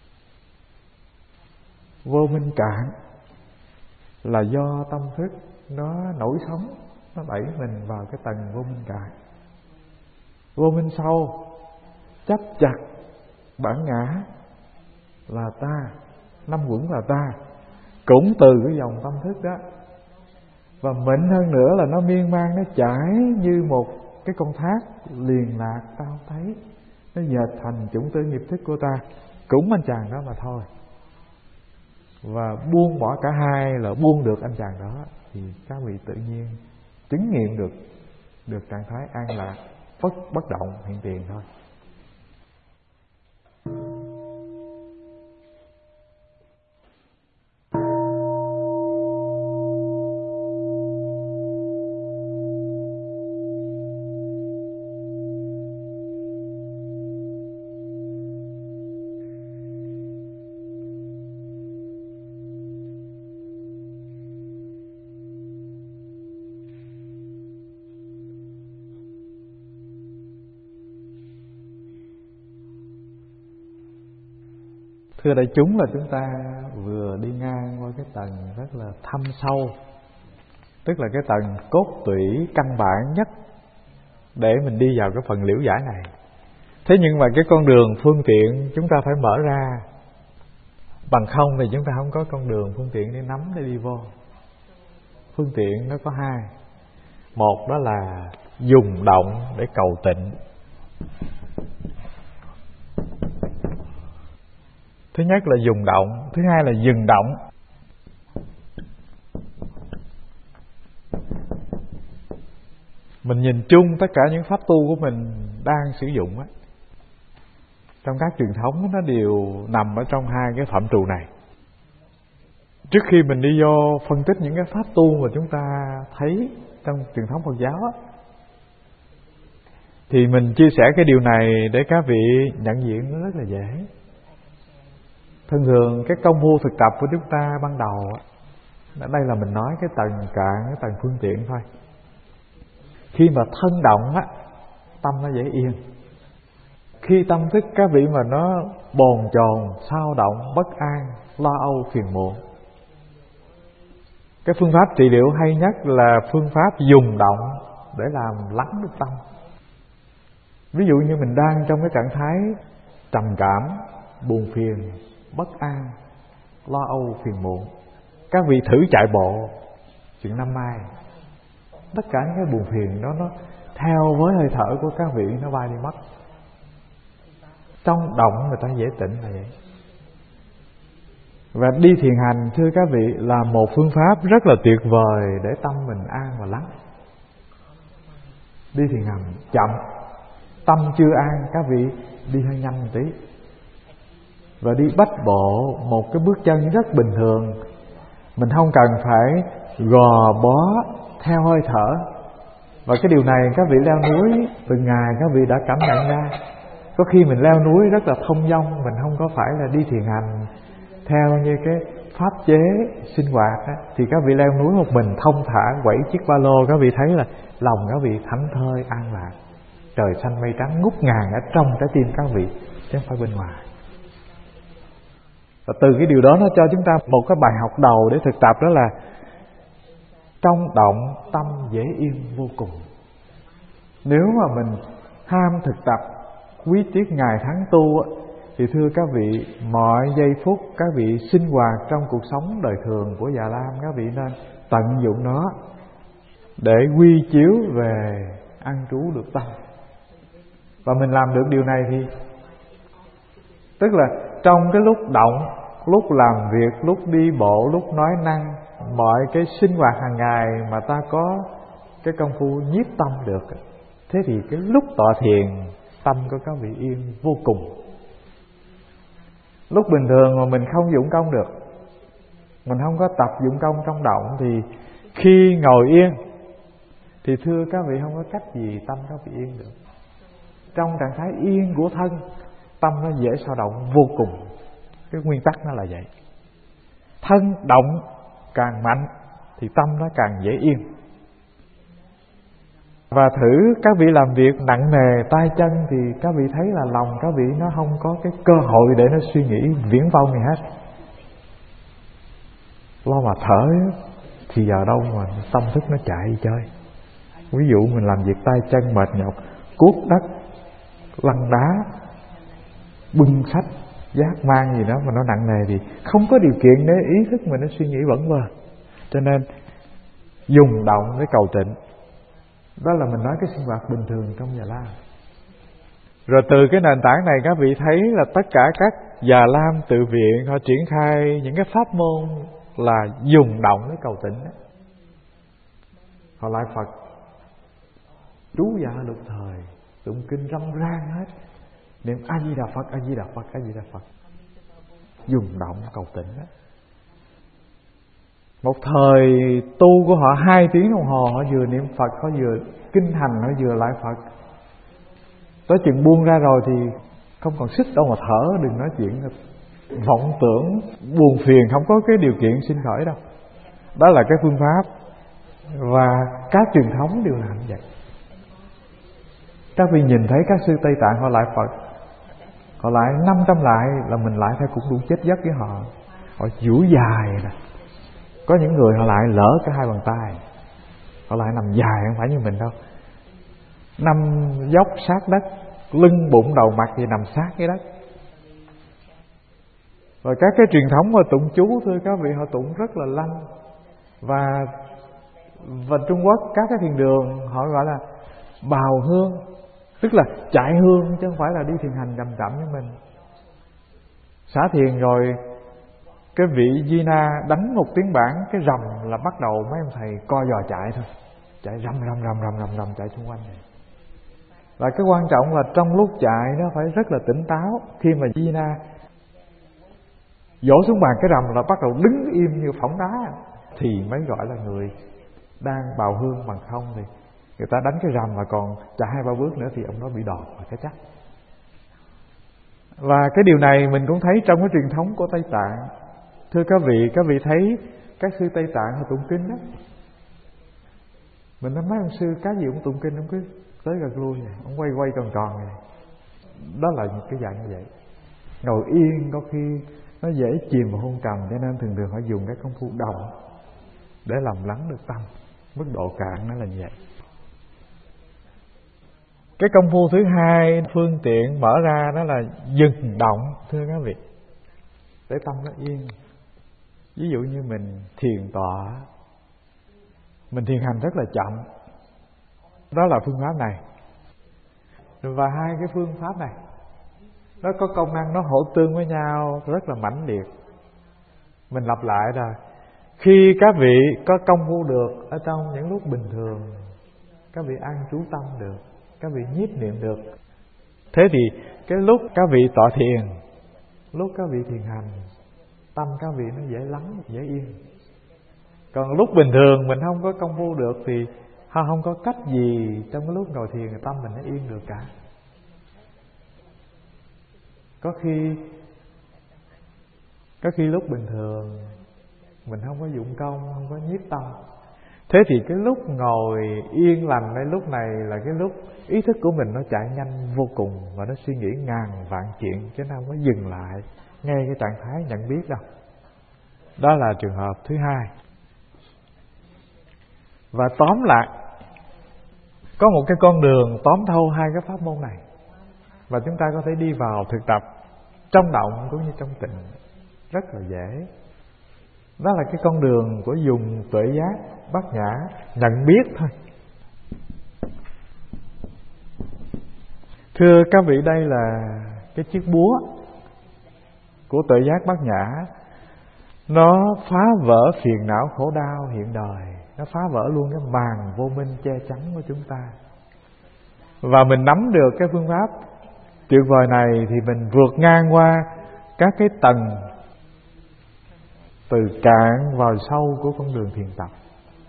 Vô minh cạn là do tâm thức nó nổi sóng, nó đẩy mình vào cái tầng vô minh cạn. Vô minh sâu, chấp chặt bản ngã là ta, năm quẩn là ta, cũng từ cái dòng tâm thức đó. Và mịn hơn nữa là nó miên man, nó chảy như một cái con thác liền lạc, ta không thấy. Nó dệt thành chủng tử nghiệp thức của ta, cũng anh chàng đó mà thôi. Và buông bỏ cả hai là buông được anh chàng đó, thì các vị tự nhiên chứng nghiệm được được trạng thái an lạc, bất bất động hiện tiền thôi. Thưa đại chúng, là chúng ta vừa đi ngang qua cái tầng rất là thâm sâu, tức là cái tầng cốt tủy căn bản nhất để mình đi vào cái phần liễu giải này. Thế nhưng mà cái con đường phương tiện chúng ta phải mở ra, bằng không thì chúng ta không có con đường phương tiện để nắm để đi vô. Phương tiện nó có hai. Một đó là dùng động để cầu tịnh. Thứ nhất là dùng động, thứ hai là dừng động. Mình nhìn chung tất cả những pháp tu của mình đang sử dụng á, trong các truyền thống nó đều nằm ở trong hai cái phạm trù này. Trước khi mình đi vô phân tích những cái pháp tu mà chúng ta thấy trong truyền thống Phật giáo á, thì mình chia sẻ cái điều này để các vị nhận diện nó rất là dễ. Thông thường cái công phu thực tập của chúng ta ban đầu á, ở đây là mình nói cái tầng cạn, cái tầng phương tiện thôi. Khi mà thân động á, tâm nó dễ yên. Khi tâm thức các vị mà nó bồn chồn, xao động, bất an, lo âu, phiền muộn, cái phương pháp trị liệu hay nhất là phương pháp dùng động để làm lắng được tâm. Ví dụ như mình đang trong cái trạng thái trầm cảm, buồn phiền, bất an, lo âu, phiền muộn, các vị thử chạy bộ chuyện năm mai, tất cả những cái buồn phiền đó nó theo với hơi thở của các vị nó bay đi mất. Trong động người ta dễ tĩnh là vậy. Và đi thiền hành thưa các vị là một phương pháp rất là tuyệt vời để tâm mình an và lắng. Đi thiền hành chậm, tâm chưa an, các vị đi hơi nhanh một tí, và đi bách bộ một cái bước chân rất bình thường. Mình không cần phải gò bó theo hơi thở. Và cái điều này các vị leo núi từng ngày các vị đã cảm nhận ra. Có khi mình leo núi rất là thông dong, mình không có phải là đi thiền hành theo như cái pháp chế sinh hoạt á, thì các vị leo núi một mình thông thả quẩy chiếc ba lô, các vị thấy là lòng các vị thảnh thơi an lạc, trời xanh mây trắng ngút ngàn ở trong trái tim các vị chứ không phải bên ngoài. Và từ cái điều đó nó cho chúng ta một cái bài học đầu để thực tập, đó là trong động tâm dễ yên vô cùng. Nếu mà mình ham thực tập quý tiết ngày tháng tu á, thì thưa các vị, mọi giây phút các vị sinh hoạt trong cuộc sống đời thường của Già Lam, các vị nên tận dụng nó để quy chiếu về an trú được tâm. Và mình làm được điều này thì tức là trong cái lúc động, lúc làm việc, lúc đi bộ, lúc nói năng, mọi cái sinh hoạt hàng ngày mà ta có cái công phu nhiếp tâm được, thế thì cái lúc tọa thiền tâm của các vị yên vô cùng. Lúc bình thường mà mình không dụng công được, mình không có tập dụng công trong động, thì khi ngồi yên thì thưa các vị không có cách gì tâm các vị yên được. Trong trạng thái yên của thân, tâm nó dễ sao động vô cùng. Cái nguyên tắc nó là vậy. Thân động càng mạnh thì tâm nó càng dễ yên. Và thử các vị làm việc nặng nề tay chân thì các vị thấy là lòng các vị nó không có cái cơ hội để nó suy nghĩ viễn vông gì hết. Lo mà thở thì giờ đâu mà tâm thức nó chạy đi chơi. Ví dụ mình làm việc tay chân mệt nhọc, cuốc đất, lăn đá, bưng sách, giác mang gì đó mà nó nặng nề thì không có điều kiện để ý thức mình nó suy nghĩ vẩn vơ. Cho nên dùng động để cầu tịnh, đó là mình nói cái sinh hoạt bình thường trong Già Lam. Rồi từ cái nền tảng này các vị thấy là tất cả các Già Lam tự viện họ triển khai những cái pháp môn là dùng động để cầu tịnh đó. Họ lại Phật trú dạ lục thời, tụng kinh râm ran hết, niệm A Di Đà Phật, A Di Đà Phật, A Di Đà Phật, dùng động cầu tịnh đó. Một thời tu của họ hai tiếng đồng hồ, họ vừa niệm Phật, họ vừa kinh hành, họ vừa lại Phật. Tới chừng buông ra rồi thì không còn sức đâu mà thở, đừng nói chuyện vọng tưởng, buồn phiền, không có cái điều kiện sinh khởi đâu. Đó là cái phương pháp, và các truyền thống đều làm vậy. Các vị nhìn thấy các sư Tây Tạng họ lại Phật, họ lại năm trăm lại là mình lại theo cũng đủ chết giấc với họ. Họ duỗi dài nè. Có những người họ lại lỡ cả hai bàn tay, họ lại nằm dài, không phải như mình đâu. nằm dốc sát đất, lưng bụng đầu mặt thì nằm sát với đất. Rồi các cái truyền thống mà tụng chú, thưa các vị, họ tụng rất là lanh. Và và Trung Quốc các cái thiền đường họ gọi là bào hương, tức là chạy hương chứ không phải là đi thiền hành chậm chậm với mình. Xả thiền rồi cái vị Di Na đánh một tiếng bảng, cái rầm là bắt đầu mấy ông thầy co giò chạy thôi, chạy rầm rầm rầm rầm rầm rầm chạy xung quanh này. Và cái quan trọng là trong lúc chạy nó phải rất là tỉnh táo. Khi mà Di Na vỗ xuống bàn cái rầm là bắt đầu đứng im như phỏng đá, thì mới gọi là người đang bào hương. Bằng không thì người ta đánh cái rầm mà còn chạy hai ba bước nữa thì ông đó bị đọt và cái chắc. Và cái điều này mình cũng thấy trong cái truyền thống của Tây Tạng. Thưa các vị, các vị thấy các sư Tây Tạng họ tụng kinh đó. Mình nói mấy ông sư cái gì cũng tụng kinh, ông cứ tới gật lui vậy, ông quay quay tròn tròn vậy. Đó là những cái dạng như vậy. Ngồi yên có khi nó dễ chìm vào hôn trầm, cho nên thường thường họ dùng cái công phu động để làm lắng được tâm. Mức độ cạn nó là như vậy. Cái công phu thứ hai phương tiện mở ra đó là dừng động, thưa các vị, để tâm nó yên. Ví dụ như mình thiền tọa, mình thiền hành rất là chậm, đó là phương pháp này. Và hai cái phương pháp này nó có công năng, nó hỗ tương với nhau rất là mãnh liệt. Mình lặp lại là khi các vị có công phu được ở trong những lúc bình thường, các vị an trú tâm được, các vị nhiếp niệm được, thế thì cái lúc các vị tọa thiền, lúc các vị thiền hành, tâm các vị nó dễ lắng, dễ yên. Còn lúc bình thường mình không có công phu được thì không có cách gì trong cái lúc ngồi thiền tâm mình nó yên được cả. Có khi Có khi lúc bình thường mình không có dụng công, không có nhiếp tâm, thế thì cái lúc ngồi yên lànhในlúc này là cái lúc ý thức của mình nó chạy nhanh vô cùng, và nó suy nghĩ ngàn vạn chuyện, chứ nó không có dừng lại ngay cái trạng thái nhận biết đâu. Đó là trường hợp thứ hai. Và tóm lại, có một cái con đường tóm thâu hai cái pháp môn này, và chúng ta có thể đi vào thực tập trong động cũng như trong tịnh rất là dễ. Đó là cái con đường của dùng tuệ giác, bát nhã, nhận biết thôi. Thưa các vị, đây là cái chiếc búa của tuệ giác bát nhã. Nó phá vỡ phiền não khổ đau hiện đời, nó phá vỡ luôn cái màn vô minh che chắn của chúng ta. Và mình nắm được cái phương pháp tuyệt vời này thì mình vượt ngang qua các cái tầng từ cạn vào sâu của con đường thiền tập.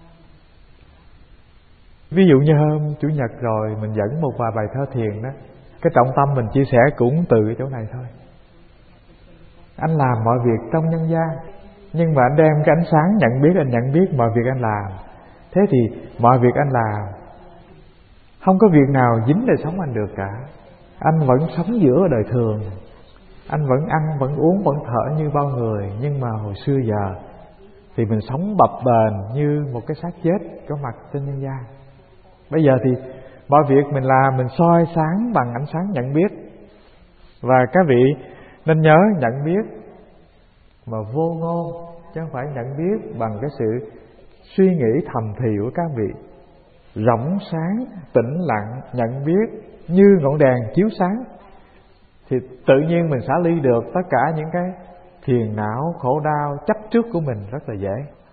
Ví dụ như hôm Chủ nhật rồi mình dẫn một vài bài thơ thiền đó, cái trọng tâm mình chia sẻ cũng từ cái chỗ này thôi. Anh làm mọi việc trong nhân gian, nhưng mà anh đem cái ánh sáng nhận biết, anh nhận biết mọi việc anh làm. Thế thì mọi việc anh làm, không có việc nào dính đời sống anh được cả. Anh vẫn sống giữa đời thường, anh vẫn ăn, vẫn uống, vẫn thở như bao người. Nhưng mà hồi xưa giờ thì mình sống bập bềnh như một cái xác chết có mặt trên nhân gian. Bây giờ thì mọi việc mình làm mình soi sáng bằng ánh sáng nhận biết. Và các vị nên nhớ nhận biết mà vô ngôn, chứ không phải nhận biết bằng cái sự suy nghĩ thầm thì của các vị. Rỗng sáng, tĩnh lặng, nhận biết như ngọn đèn chiếu sáng, thì tự nhiên mình xả ly được tất cả những cái phiền não, khổ đau, chấp trước của mình rất là dễ.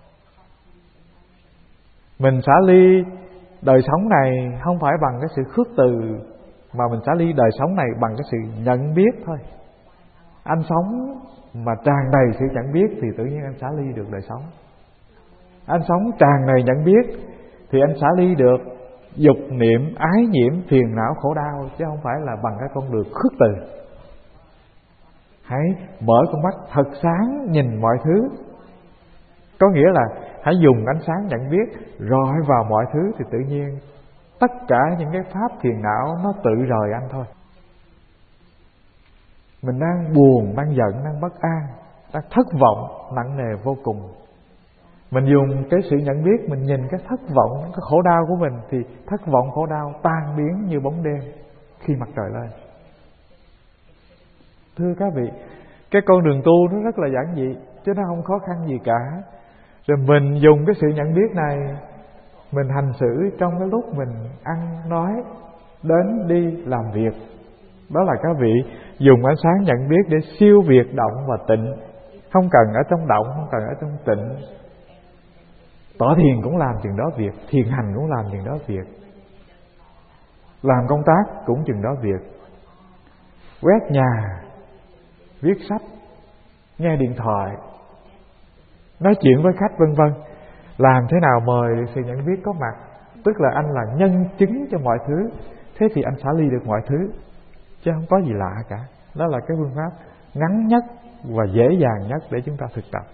Mình xả ly đời sống này không phải bằng cái sự khước từ, mà mình xả ly đời sống này bằng cái sự nhận biết thôi. Anh sống mà tràn đầy sự nhận biết thì tự nhiên anh xả ly được đời sống. Anh sống tràn đầy nhận biết thì anh xả ly được dục niệm, ái nhiễm, phiền não, khổ đau, chứ không phải là bằng cái con đường khước từ. Hãy mở con mắt thật sáng nhìn mọi thứ. Có nghĩa là hãy dùng ánh sáng nhận biết rọi vào mọi thứ, thì tự nhiên tất cả những cái pháp phiền não nó tự rời anh thôi. Mình đang buồn, đang giận, đang bất an, đang thất vọng nặng nề vô cùng, Mình dùng cái sự nhận biết, mình nhìn cái thất vọng, cái khổ đau của mình, thì thất vọng khổ đau tan biến như bóng đêm khi mặt trời lên. Thưa các vị, cái con đường tu nó rất là giản dị, chứ nó không khó khăn gì cả. Rồi mình dùng cái sự nhận biết này, mình hành xử trong cái lúc mình ăn nói, đến đi làm việc. Đó là các vị dùng ánh sáng nhận biết để siêu việt động và tịnh. Không cần ở trong động, không cần ở trong tịnh. Tỏ thiền cũng làm chừng đó việc, thiền hành cũng làm chừng đó việc, làm công tác cũng chừng đó việc, quét nhà, viết sách, nghe điện thoại, nói chuyện với khách vân vân. Làm thế nào mời sự nhận biết có mặt, tức là anh là nhân chứng cho mọi thứ. Thế thì anh xả ly được mọi thứ, chứ không có gì lạ cả. Đó là cái phương pháp ngắn nhất và dễ dàng nhất để chúng ta thực tập.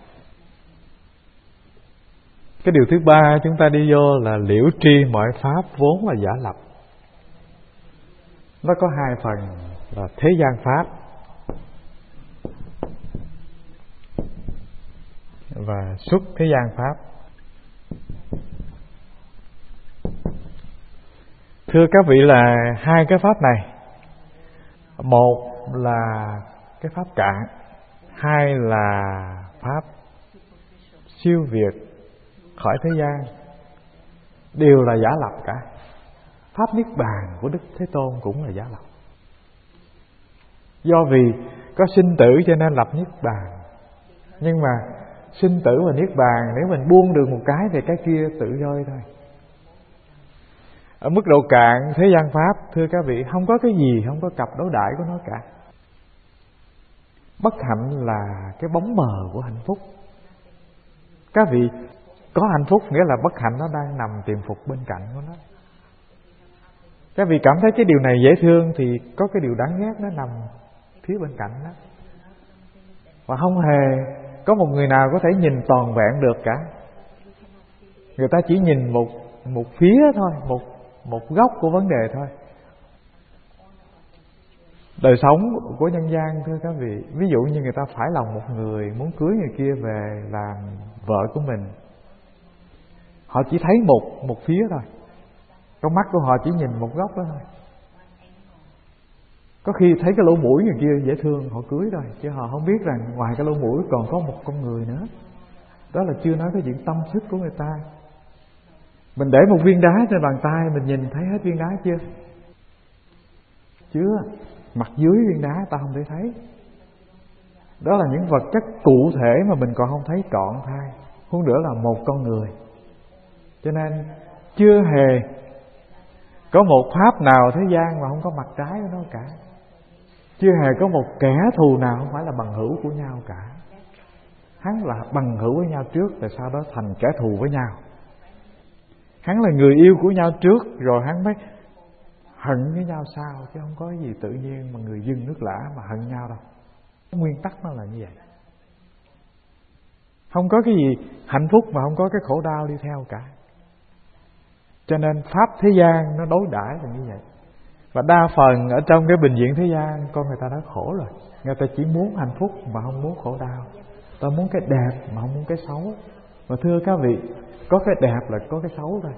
Cái điều thứ ba chúng ta đi vô là liễu tri mọi pháp vốn là giả lập. Nó có hai phần là thế gian pháp và xuất thế gian pháp. Thưa các vị, là hai cái pháp này, một là cái pháp cạn, hai là pháp siêu việt khỏi thế gian, đều là giả lập cả. Pháp Niết Bàn của Đức Thế Tôn cũng là giả lập. Do vì có sinh tử cho nên lập Niết Bàn. Nhưng mà sinh tử và Niết Bàn, nếu mình buông được một cái thì cái kia tự rơi thôi. Ở mức độ cạn thế gian pháp, thưa các vị, không có cái gì, không có cặp đối đãi của nó cả. Bất hạnh là cái bóng mờ của hạnh phúc. Các vị, có hạnh phúc nghĩa là bất hạnh nó đang nằm tiềm phục bên cạnh của nó. Các vị cảm thấy cái điều này dễ thương thì có cái điều đáng ghét nó nằm phía bên cạnh đó. Và không hề có một người nào có thể nhìn toàn vẹn được cả. Người ta chỉ nhìn một một phía thôi, một một góc của vấn đề thôi. Đời sống của nhân gian, thưa các vị, ví dụ như người ta phải lòng một người, muốn cưới người kia về làm vợ của mình, họ chỉ thấy một một phía thôi. Con mắt của họ chỉ nhìn một góc đó thôi. Có khi thấy cái lỗ mũi người kia dễ thương, họ cưới rồi, chứ họ không biết rằng ngoài cái lỗ mũi còn có một con người nữa. Đó là chưa nói cái chuyện tâm sức của người ta. Mình để một viên đá trên bàn tay, mình nhìn thấy hết viên đá chưa? Chưa. Mặt dưới viên đá ta không thể thấy. Đó là những vật chất cụ thể mà mình còn không thấy trọn thai, huống nữa là một con người. Cho nên chưa hề có một pháp nào thế gian mà không có mặt trái của nó cả. Chưa hề có một kẻ thù nào không phải là bằng hữu của nhau cả. Hắn là bằng hữu với nhau trước, rồi sau đó thành kẻ thù với nhau. Hắn là người yêu của nhau trước, rồi hắn mới hận với nhau sau. Chứ không có gì tự nhiên mà người dưng nước lã mà hận nhau đâu. Nguyên tắc nó là như vậy. Không có cái gì hạnh phúc mà không có cái khổ đau đi theo cả. Cho nên pháp thế gian nó đối đãi là như vậy. Và đa phần ở trong cái bình diện thế gian, con người ta đã khổ rồi. Người ta chỉ muốn hạnh phúc mà không muốn khổ đau. Ta muốn cái đẹp mà không muốn cái xấu. Và thưa các vị, có cái đẹp là có cái xấu thôi.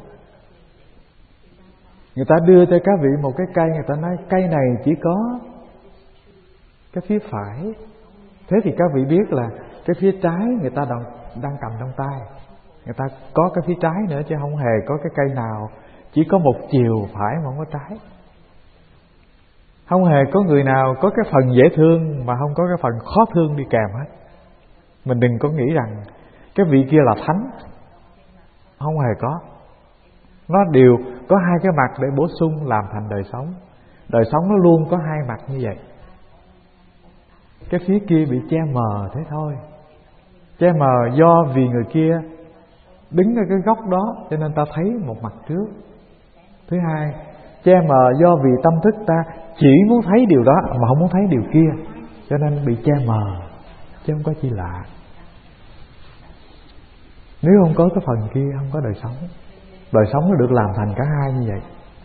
Người ta đưa cho các vị một cái cây, người ta nói cây này chỉ có cái phía phải. Thế thì các vị biết là cái phía trái người ta đang, đang cầm trong tay. Người ta có cái phía trái nữa, chứ không hề có cái cây nào chỉ có một chiều phải mà không có trái. Không hề có người nào có cái phần dễ thương mà không có cái phần khó thương đi kèm hết. Mình đừng có nghĩ rằng cái vị kia là thánh. Không hề có. Nó đều có hai cái mặt để bổ sung làm thành đời sống. Đời sống nó luôn có hai mặt như vậy. Cái phía kia bị che mờ thế thôi. Che mờ do vì người kia đứng ở cái góc đó cho nên ta thấy một mặt trước. Thứ hai, che mờ do vì tâm thức ta chỉ muốn thấy điều đó mà không muốn thấy điều kia, cho nên bị che mờ, chứ không có chi lạ. Nếu không có cái phần kia, không có đời sống. Đời sống nó được làm thành cả hai như vậy.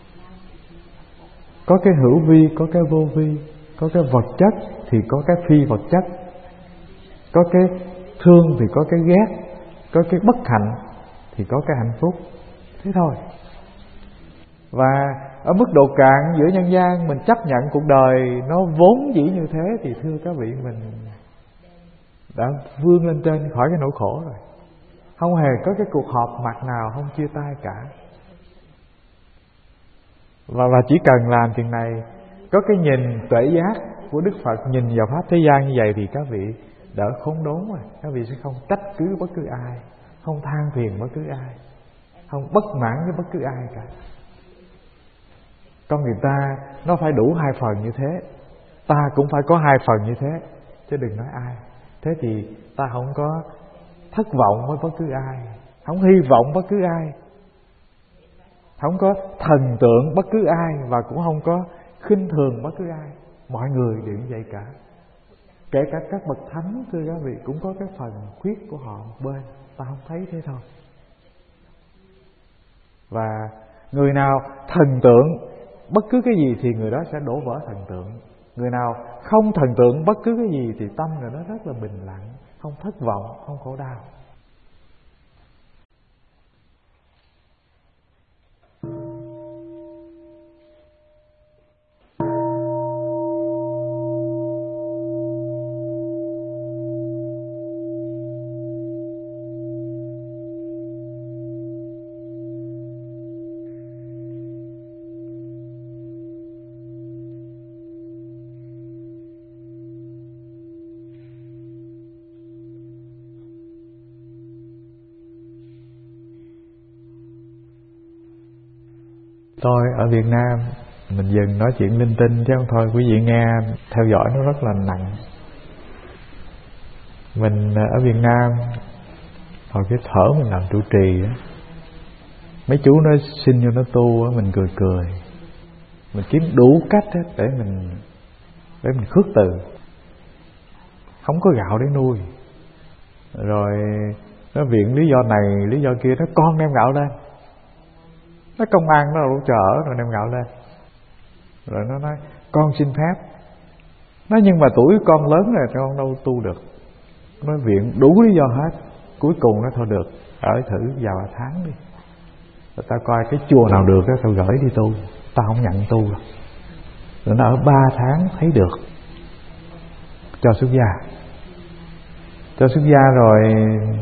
Có cái hữu vi, có cái vô vi. Có cái vật chất thì có cái phi vật chất. Có cái thương thì có cái ghét. có cái bất hạnh thì có cái hạnh phúc, thế thôi. Và ở mức độ cạn giữa nhân gian, mình chấp nhận cuộc đời nó vốn dĩ như thế, thì thưa các vị, mình đã vươn lên trên khỏi cái nỗi khổ rồi. Không hề có cái cuộc họp mặt nào không chia tay cả. Và, và chỉ cần làm chuyện này, có cái nhìn tuệ giác của Đức Phật nhìn vào pháp thế gian như vậy, thì các vị đỡ khốn đốn rồi. Các vị sẽ không trách cứ bất cứ ai, không than phiền bất cứ ai, không bất mãn với bất cứ ai cả. Con người ta nó phải đủ hai phần như thế, ta cũng phải có hai phần như thế, chứ đừng nói ai. Thế thì ta không có thất vọng với bất cứ ai, không hy vọng bất cứ ai, không có thần tượng bất cứ ai, và cũng không có khinh thường bất cứ ai. Mọi người đều như vậy cả. Kể cả các bậc thánh, thưa các vị, cũng có cái phần khuyết của họ một bên, ta không thấy thế thôi. Và người nào thần tượng bất cứ cái gì thì người đó sẽ đổ vỡ thần tượng. Người nào không thần tượng bất cứ cái gì thì tâm người đó rất là bình lặng, không thất vọng, không khổ đau. Tôi ở Việt Nam, mình dừng nói chuyện linh tinh chứ không thôi quý vị nghe theo dõi nó rất là nặng. Mình ở Việt Nam, hồi cái thở mình làm trụ trì á, mấy chú nói xin cho nó tu á, mình cười cười. Mình kiếm đủ cách hết để mình để mình khước từ. Không có gạo để nuôi. Rồi nó viện lý do này, lý do kia, nó con đem gạo lên. Nó công an nó đủ chở rồi đem gạo lên. Rồi nó nói con xin phép. Nói nhưng mà tuổi con lớn rồi con đâu tu được. Nó viện đủ lý do hết. Cuối cùng nó thôi được, ở thử vào tháng đi, rồi ta coi cái chùa nào được đó, tao gửi đi tu. Ta không nhận tu rồi. Rồi nó ở ba tháng thấy được, cho xuất gia. Cho xuất gia rồi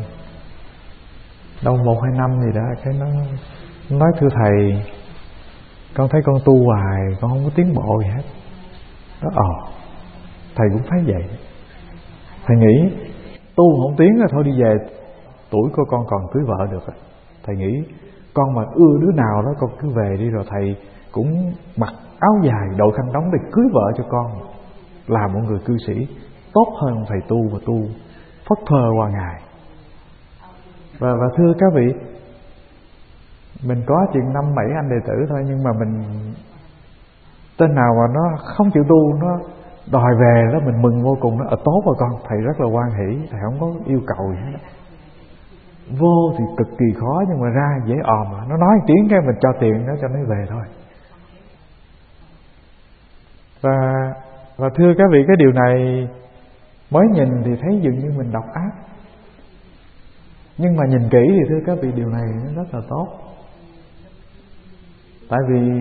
đâu một hai năm gì đó, cái nó nói thưa thầy, con thấy con tu hoài, con không có tiến bộ gì hết. Nó ờ thầy cũng thấy vậy. Thầy nghĩ tu không tiến rồi thôi đi về, tuổi của con còn cưới vợ được. Thầy nghĩ con mà ưa đứa nào đó con cứ về đi, rồi thầy cũng mặc áo dài đội khăn đóng để cưới vợ cho con, làm một người cư sĩ tốt hơn thầy tu và tu phất phơ qua ngày. Và, và thưa các vị, mình có chừng năm bảy anh đệ tử thôi, nhưng mà mình tên nào mà nó không chịu tu, nó đòi về đó, mình mừng vô cùng. Nó ở tốt rồi con, thầy rất là hoan hỷ, thầy không có yêu cầu gì hết. Vô thì cực kỳ khó, nhưng mà ra dễ òm. Nó nói tiếng cái mình cho tiền nó cho nó về thôi. Và và thưa các vị, cái điều này mới nhìn thì thấy dường như mình độc ác, nhưng mà nhìn kỹ thì thưa các vị, điều này nó rất là tốt. Tại vì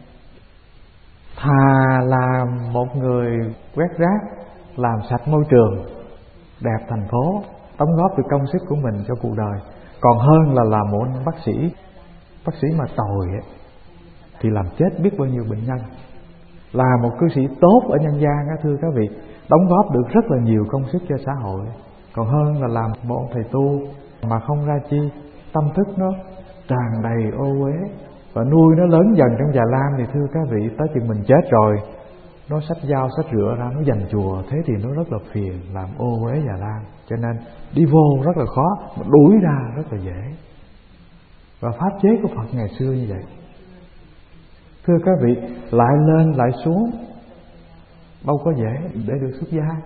thà làm một người quét rác, làm sạch môi trường, đẹp thành phố, đóng góp được công sức của mình cho cuộc đời, còn hơn là làm một bác sĩ. Bác sĩ mà tồi ấy, thì làm chết biết bao nhiêu bệnh nhân. Là một cư sĩ tốt ở nhân gian á, thưa các vị, đóng góp được rất là nhiều công sức cho xã hội, còn hơn là làm một ông thầy tu mà không ra chi, tâm thức nó tràn đầy ô uế, và nuôi nó lớn dần trong già lam. Thì thưa các vị, tới chừng mình chết rồi, nó xách dao xách rửa ra, nó dành chùa, thế thì nó rất là phiền, làm ô uế già lam. Cho nên đi vô rất là khó, mà đuổi ra rất là dễ. Và pháp chế của Phật ngày xưa như vậy. Thưa các vị, lại lên lại xuống đâu có dễ để được xuất gia.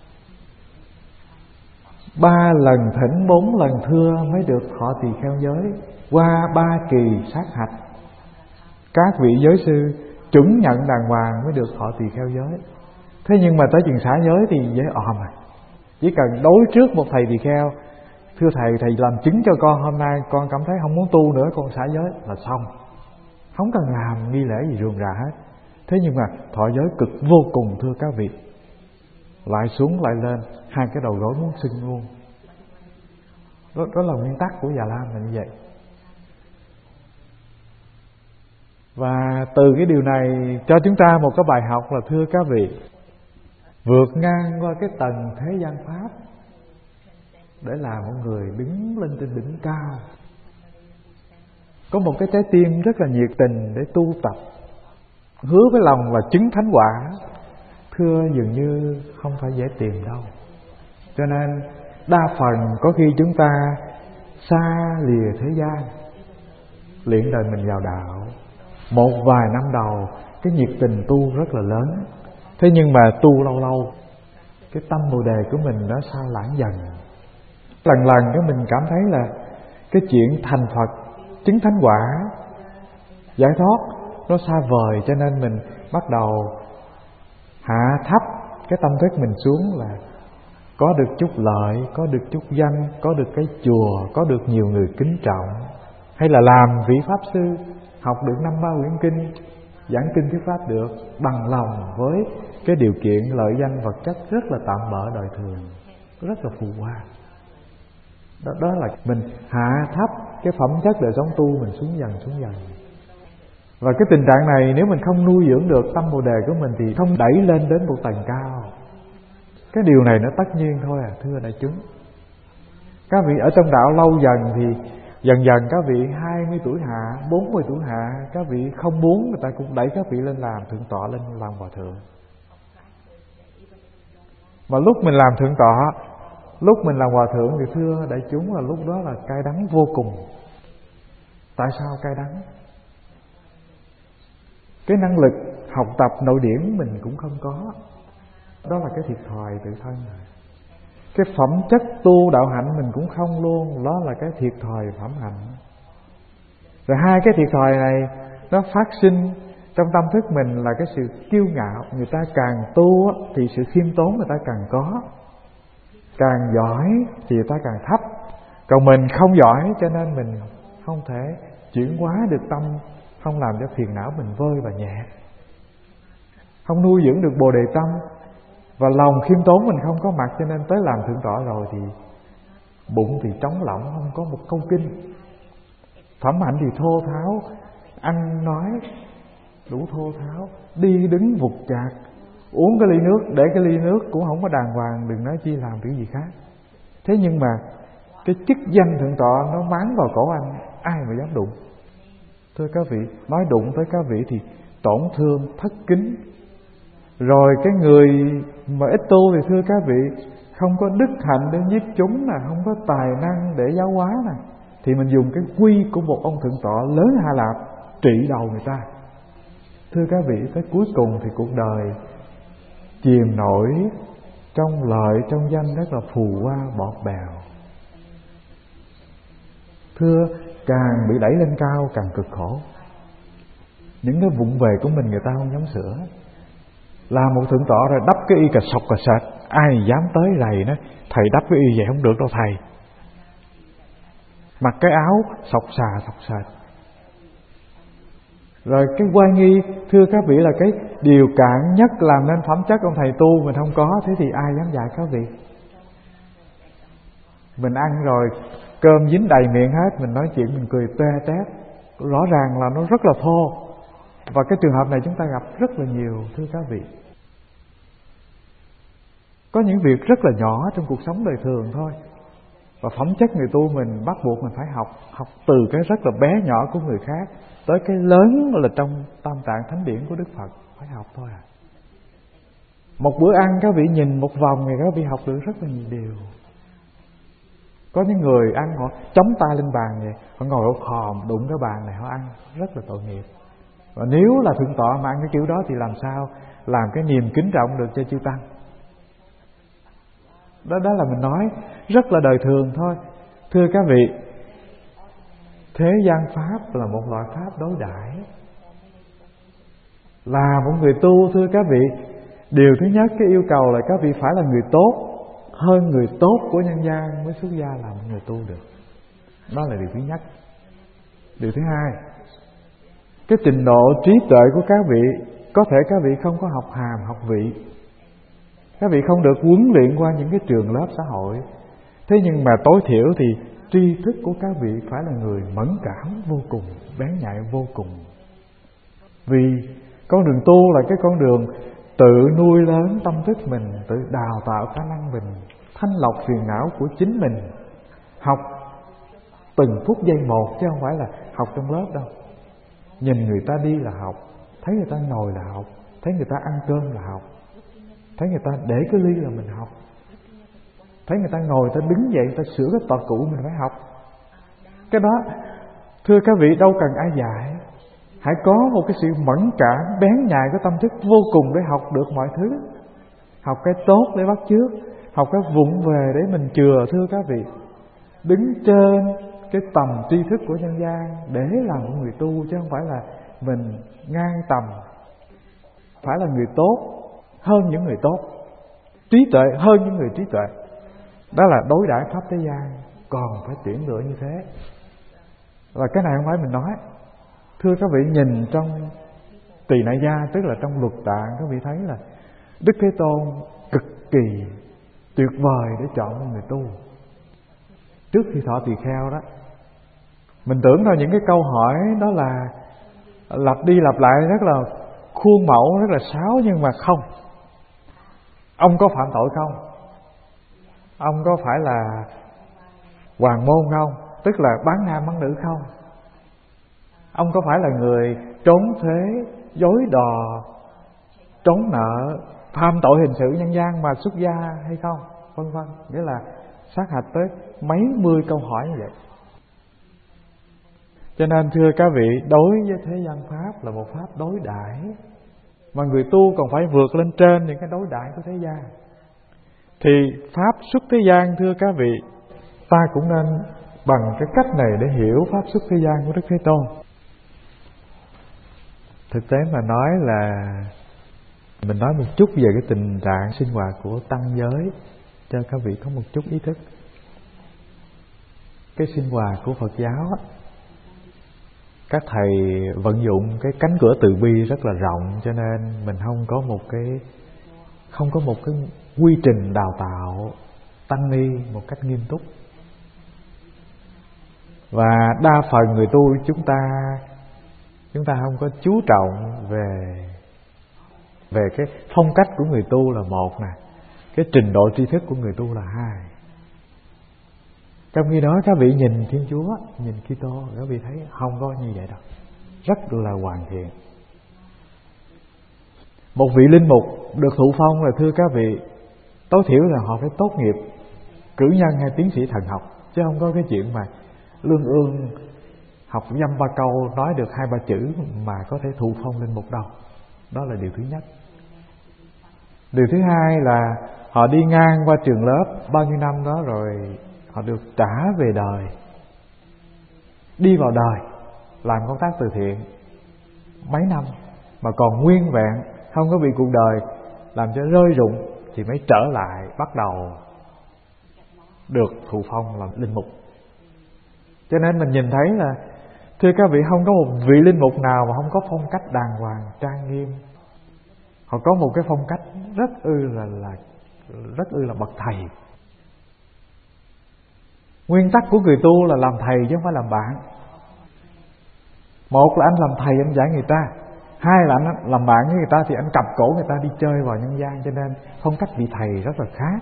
Ba lần thỉnh, bốn lần thưa mới được thọ tỳ kheo giới. Qua ba kỳ sát hạch, các vị giới sư chuẩn nhận đàng hoàng mới được thọ tỳ kheo giới. Thế nhưng mà tới chừng xả giới thì dễ òm à. Chỉ cần đối trước một thầy tỳ kheo, Thưa thầy, thầy làm chứng cho con, hôm nay con cảm thấy không muốn tu nữa, con xả giới là xong. Không cần làm nghi lễ gì rườm rà hết. Thế nhưng mà thọ giới cực vô cùng thưa các vị. Lại xuống lại lên, hai cái đầu gối muốn sưng luôn. Đó, đó là nguyên tắc của Già Lam là như vậy. Và từ cái điều này cho chúng ta một cái bài học là thưa các vị, vượt ngang qua cái tầng thế gian pháp để làm một người đứng lên trên đỉnh cao, có một cái trái tim rất là nhiệt tình để tu tập, hứa với lòng và chứng thánh quả, thưa dường như không phải dễ tìm đâu. Cho nên đa phần có khi chúng ta xa lìa thế gian, luyện đời mình vào đạo. Một vài năm đầu cái nhiệt tình tu rất là lớn. Thế nhưng mà tu lâu lâu cái tâm bồ đề của mình nó sao lãng dần. Lần lần cái mình cảm thấy là cái chuyện thành Phật, chứng thánh quả, giải thoát nó xa vời. Cho nên mình bắt đầu hạ thấp cái tâm thức mình xuống, là có được chút lợi, có được chút danh, có được cái chùa, có được nhiều người kính trọng, hay là làm vị pháp sư, học được năm ba quyển kinh, giảng kinh thuyết pháp được, bằng lòng với cái điều kiện lợi danh vật chất rất là tạm bợ đời thường, rất là phù hoa. Đó, đó là mình hạ thấp cái phẩm chất đời sống tu mình xuống dần xuống dần. Và cái tình trạng này nếu mình không nuôi dưỡng được tâm bồ đề của mình thì không đẩy lên đến một tầng cao. Cái điều này nó tất nhiên thôi à, thưa đại chúng. Các vị ở trong đạo lâu dần thì dần dần các vị hai mươi tuổi hạ, bốn mươi tuổi hạ, các vị không muốn người ta cũng đẩy các vị lên làm thượng tọa, lên làm hòa thượng. Mà lúc mình làm thượng tọa, lúc mình làm hòa thượng thì thưa đại chúng là lúc đó là cay đắng vô cùng. Tại sao cay đắng? Cái năng lực học tập nội điển mình cũng không có. Đó là cái thiệt thòi tự thân. Cái phẩm chất tu đạo hạnh mình cũng không luôn. Đó là cái thiệt thòi phẩm hạnh. Rồi hai cái thiệt thòi này nó phát sinh trong tâm thức mình là cái sự kiêu ngạo. Người ta càng tu thì sự khiêm tốn người ta càng có, càng giỏi thì người ta càng thấp. Còn mình không giỏi cho nên mình không thể chuyển hóa được tâm, không làm cho phiền não mình vơi và nhẹ, không nuôi dưỡng được bồ đề tâm. Và lòng khiêm tốn mình không có mặt, cho nên tới làm thượng tọa rồi thì bụng thì trống lỏng, không có một câu kinh. Phẩm hạnh thì thô tháo, ăn nói đủ thô tháo, đi đứng vụt chạc, uống cái ly nước, để cái ly nước cũng không có đàng hoàng, đừng nói chi làm cái gì khác. Thế nhưng mà cái chức danh thượng tọa nó máng vào cổ anh, ai mà dám đụng. Thưa các vị, nói đụng tới các vị thì tổn thương, thất kính. Rồi cái người mà ít tu thì thưa các vị, không có đức hạnh để nhiếp chúng nè, không có tài năng để giáo hóa nè, thì mình dùng cái quy của một ông thượng tọa lớn Hạ Lạp trị đầu người ta. Thưa các vị, tới cuối cùng thì cuộc đời chìm nổi trong lợi, trong danh rất là phù hoa bọt bèo. Thưa, càng bị đẩy lên cao càng cực khổ. Những cái vụng về của mình người ta không dám sửa. Làm một thượng tọa rồi đắp cái y cà sọc cà sệt, ai dám tới rầy nó, thầy đắp cái y vậy không được đâu thầy. Mặc cái áo sọc xà sọc sệt. Rồi cái oai nghi, thưa các vị, là cái điều cản nhất làm nên phẩm chất ông thầy tu mình không có. Thế thì ai dám dạy các vị? Mình ăn rồi cơm dính đầy miệng hết, mình nói chuyện mình cười toe tét, rõ ràng là nó rất là thô. Và cái trường hợp này chúng ta gặp rất là nhiều, thưa các vị. Có những việc rất là nhỏ trong cuộc sống đời thường thôi, và phẩm chất người tu mình bắt buộc mình phải học. Học từ cái rất là bé nhỏ của người khác tới cái lớn là trong tam tạng thánh điển của Đức Phật, phải học thôi à. Một bữa ăn các vị nhìn một vòng thì các vị học được rất là nhiều điều. Có những người ăn họ chống tay lên bàn vậy, họ ngồi ở khòm đụng cái bàn này họ ăn, rất là tội nghiệp. Và nếu là thượng tọa mà ăn cái kiểu đó thì làm sao làm cái niềm kính trọng được cho chư tăng. Đó, đó là mình nói rất là đời thường thôi. Thưa các vị, thế gian pháp là một loại pháp đối đãi. Là một người tu, thưa các vị, điều thứ nhất cái yêu cầu là các vị phải là người tốt, hơn người tốt của nhân gian mới xuất gia làm người tu được. Đó là điều thứ nhất. Điều thứ hai, cái trình độ trí tuệ của các vị, có thể các vị không có học hàm học vị, các vị không được huấn luyện qua những cái trường lớp xã hội, thế nhưng mà tối thiểu thì tri thức của các vị phải là người mẫn cảm vô cùng, bén nhạy vô cùng. Vì con đường tu là cái con đường tự nuôi lớn tâm thức mình, tự đào tạo khả năng mình, thanh lọc phiền não của chính mình. Học từng phút giây một chứ không phải là học trong lớp đâu. Nhìn người ta đi là học, thấy người ta ngồi là học, thấy người ta ăn cơm là học, thấy người ta để cái ly là mình học, thấy người ta ngồi, người ta đứng dậy, người ta sửa cái tọa cụ mình phải học. Cái đó thưa các vị đâu cần ai dạy. Hãy có một cái sự mẫn cảm bén nhạy của tâm thức vô cùng để học được mọi thứ. Học cái tốt để bắt chước, học cái vụng về để mình chừa. Thưa các vị, đứng trên cái tầm tri thức của nhân gian để làm một người tu, chứ không phải là mình ngang tầm. Phải là người tốt hơn những người tốt, trí tuệ hơn những người trí tuệ. Đó là đối đãi pháp thế gian, còn phải tuyển lựa như thế. Và cái này không phải mình nói. Thưa các vị, nhìn trong Tỳ Nại Gia, tức là trong Luật Tạng, các vị thấy là Đức Thế Tôn cực kỳ tuyệt vời để chọn một người tu. Trước khi thọ tỳ kheo đó, mình tưởng là những cái câu hỏi đó là lặp đi lặp lại rất là khuôn mẫu, rất là sáo, nhưng mà không. Ông có phạm tội không? Ông có phải là hoàng môn không? Tức là bán nam bán nữ không? Ông có phải là người trốn thuế, dối đò, trốn nợ, phạm tội hình sự nhân gian mà xuất gia hay không? Vân vân. Nghĩa là sát hạch tới mấy mươi câu hỏi như vậy. Cho nên thưa các vị, đối với thế gian pháp là một pháp đối đãi, mà người tu còn phải vượt lên trên những cái đối đãi của thế gian. Thì pháp xuất thế gian, thưa các vị, ta cũng nên bằng cái cách này để hiểu pháp xuất thế gian của Đức Thế Tôn. Thực tế mà nói là mình nói một chút về cái tình trạng sinh hoạt của tăng giới cho các vị có một chút ý thức. Cái sinh hoạt của Phật giáo á, các thầy vận dụng cái cánh cửa từ bi rất là rộng, cho nên mình không có một cái không có một cái quy trình đào tạo tăng ni một cách nghiêm túc. Và đa phần người tu chúng ta chúng ta không có chú trọng về về cái phong cách của người tu là một nè, cái trình độ tri thức của người tu là hai. Trong khi đó các vị nhìn Thiên Chúa, nhìn Kitô, các vị thấy không có như vậy đâu, rất là hoàn thiện. Một vị linh mục được thụ phong là, thưa các vị, tối thiểu là họ phải tốt nghiệp cử nhân hay tiến sĩ thần học, chứ không có cái chuyện mà lương ương học dăm ba câu nói được hai ba chữ mà có thể thụ phong linh mục đâu. Đó là điều thứ nhất. Điều thứ hai là họ đi ngang qua trường lớp bao nhiêu năm đó rồi họ được trả về đời, đi vào đời làm công tác từ thiện mấy năm mà còn nguyên vẹn, không có bị cuộc đời làm cho rơi rụng, thì mới trở lại bắt đầu được thụ phong làm linh mục. Cho nên mình nhìn thấy là, thưa các vị, không có một vị linh mục nào mà không có phong cách đàng hoàng, trang nghiêm. Họ có một cái phong cách rất ư là, là rất ư là bậc thầy. Nguyên tắc của người tu là làm thầy chứ không phải làm bạn. Một là anh làm thầy anh dạy người ta, hai là anh làm bạn với người ta thì anh cặp cổ người ta đi chơi vào nhân gian. Cho nên phong cách vị thầy rất là khác.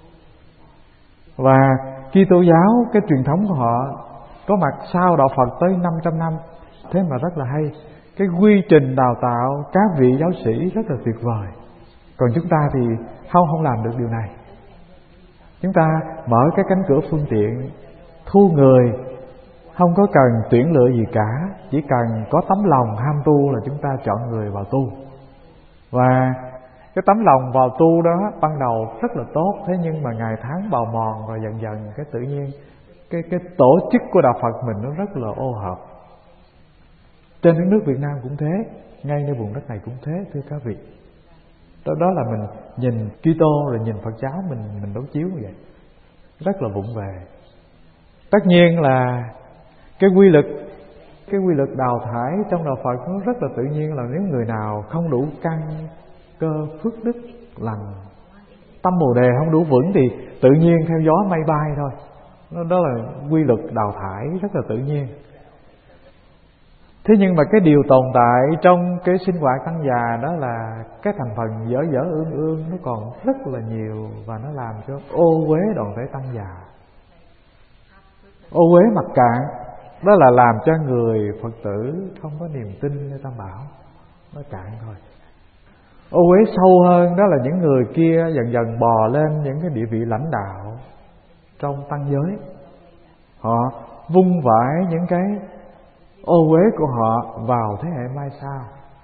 Và Kitô giáo, cái truyền thống của họ có mặt sau đạo Phật tới năm trăm năm, thế mà rất là hay. Cái quy trình đào tạo các vị giáo sĩ rất là tuyệt vời. Còn chúng ta thì không không làm được điều này. Chúng ta mở cái cánh cửa phương tiện, thu người, không có cần tuyển lựa gì cả, chỉ cần có tấm lòng ham tu là chúng ta chọn người vào tu. Và cái tấm lòng vào tu đó ban đầu rất là tốt, thế nhưng mà ngày tháng bào mòn rồi dần dần cái tự nhiên cái cái tổ chức của đạo Phật mình nó rất là ô hợp. Trên đất nước Việt Nam cũng thế, ngay nơi vùng đất này cũng thế, thưa các vị. Đó, đó là mình nhìn Kitô rồi nhìn Phật giáo mình mình đối chiếu như vậy, rất là vụng về. Tất nhiên là cái quy luật cái quy luật đào thải trong đạo Phật nó rất là tự nhiên, là nếu người nào không đủ căn cơ phước đức lành, tâm Bồ đề không đủ vững thì tự nhiên theo gió mây bay thôi. Đó là quy luật đào thải rất là tự nhiên. Thế nhưng mà cái điều tồn tại trong cái sinh hoạt tăng già đó là cái thành phần dở dở ương ương nó còn rất là nhiều, và nó làm cho ô uế đoàn thể tăng già. Ô uế mặc cạn, đó là làm cho người Phật tử không có niềm tin nơi Tam Bảo, nó cạn thôi. Ô uế sâu hơn đó là những người kia dần dần bò lên những cái địa vị lãnh đạo trong tăng giới. Họ vung vãi những cái ô uế của họ vào thế hệ mai sau.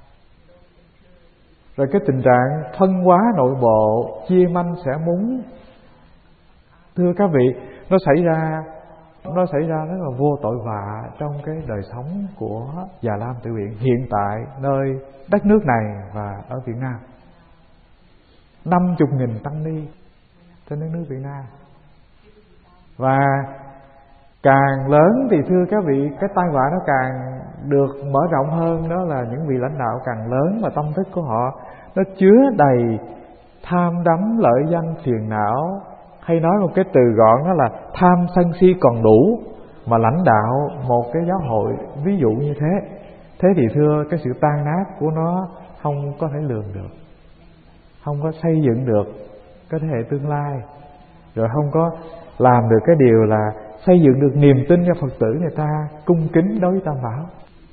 Rồi cái tình trạng phân hóa nội bộ, chia manh xẻ múng, thưa các vị, nó xảy ra Nó xảy ra rất là vô tội vạ trong cái đời sống của Già Lam Tự Viện hiện tại nơi đất nước này và ở Việt Nam. Năm chục nghìn tăng ni trên đất nước Việt Nam. Và càng lớn thì thưa các vị, cái tai họa nó càng được mở rộng hơn. Đó là những vị lãnh đạo càng lớn mà tâm thức của họ nó chứa đầy tham đắm lợi danh phiền não, hay nói một cái từ gọn đó là tham sân si còn đủ mà lãnh đạo một cái giáo hội ví dụ như thế. Thế thì thưa, cái sự tan nát của nó không có thể lường được, không có xây dựng được cái thế hệ tương lai, rồi không có làm được cái điều là xây dựng được niềm tin cho Phật tử người ta cung kính đối với Tam Bảo.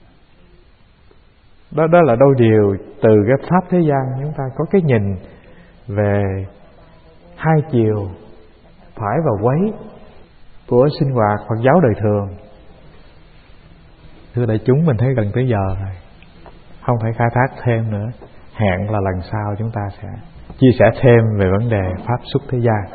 Đó, đó là đôi điều từ cái pháp thế gian chúng ta có cái nhìn về hai chiều phải và quấy của sinh hoạt Phật giáo đời thường. Thưa đại chúng, mình thấy gần tới giờ rồi, không thể khai thác thêm nữa. Hẹn là lần sau chúng ta sẽ chia sẻ thêm về vấn đề pháp xuất thế gian.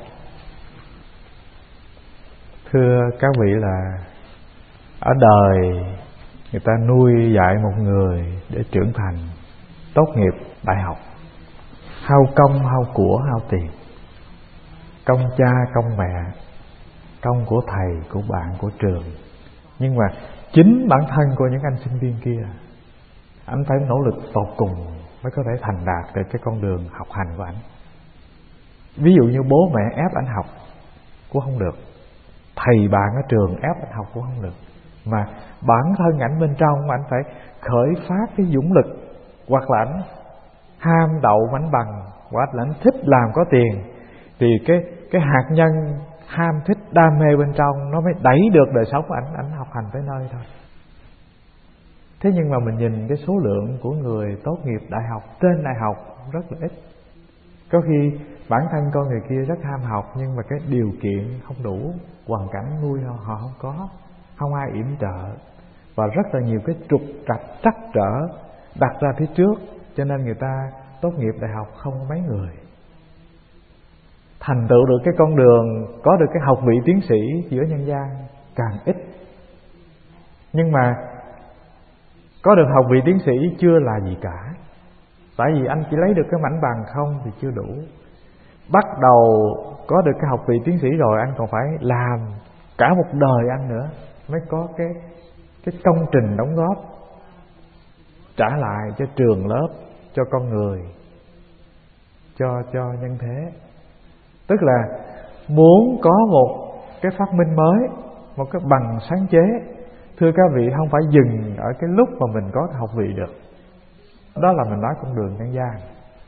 Thưa các vị, là ở đời người ta nuôi dạy một người để trưởng thành, tốt nghiệp đại học, hao công hao của hao tiền, công cha công mẹ, công của thầy, của bạn, của trường. Nhưng mà chính bản thân của những anh sinh viên kia, anh phải nỗ lực tột cùng mới có thể thành đạt được cái con đường học hành của anh. Ví dụ như bố mẹ ép anh học cũng không được, thầy bạn ở trường ép anh học cũng không được, mà bản thân ảnh bên trong anh phải khởi phát cái dũng lực, hoặc là ảnh ham đậu mảnh bằng, hoặc là ảnh thích làm có tiền, thì cái cái hạt nhân ham thích đam mê bên trong nó mới đẩy được đời sống của ảnh ảnh học hành tới nơi thôi. Thế nhưng mà mình nhìn cái số lượng của người tốt nghiệp đại học, trên đại học rất là ít. Có khi bản thân con người kia rất ham học, nhưng mà cái điều kiện không đủ, hoàn cảnh nuôi họ, họ không có, không ai yểm trợ, và rất là nhiều cái trục trặc trắc trở đặt ra phía trước, cho nên người ta tốt nghiệp đại học không có mấy người thành tựu được cái con đường, có được cái học vị tiến sĩ giữa nhân gian càng ít. Nhưng mà có được học vị tiến sĩ chưa là gì cả, tại vì anh chỉ lấy được cái mảnh bằng không thì chưa đủ. Bắt đầu có được cái học vị tiến sĩ rồi, anh còn phải làm cả một đời anh nữa mới có cái cái công trình đóng góp trả lại cho trường lớp, cho con người, cho cho nhân thế. Tức là muốn có một cái phát minh mới, một cái bằng sáng chế, thưa các vị, không phải dừng ở cái lúc mà mình có cái học vị được. Đó là mình nói con đường nhân gian.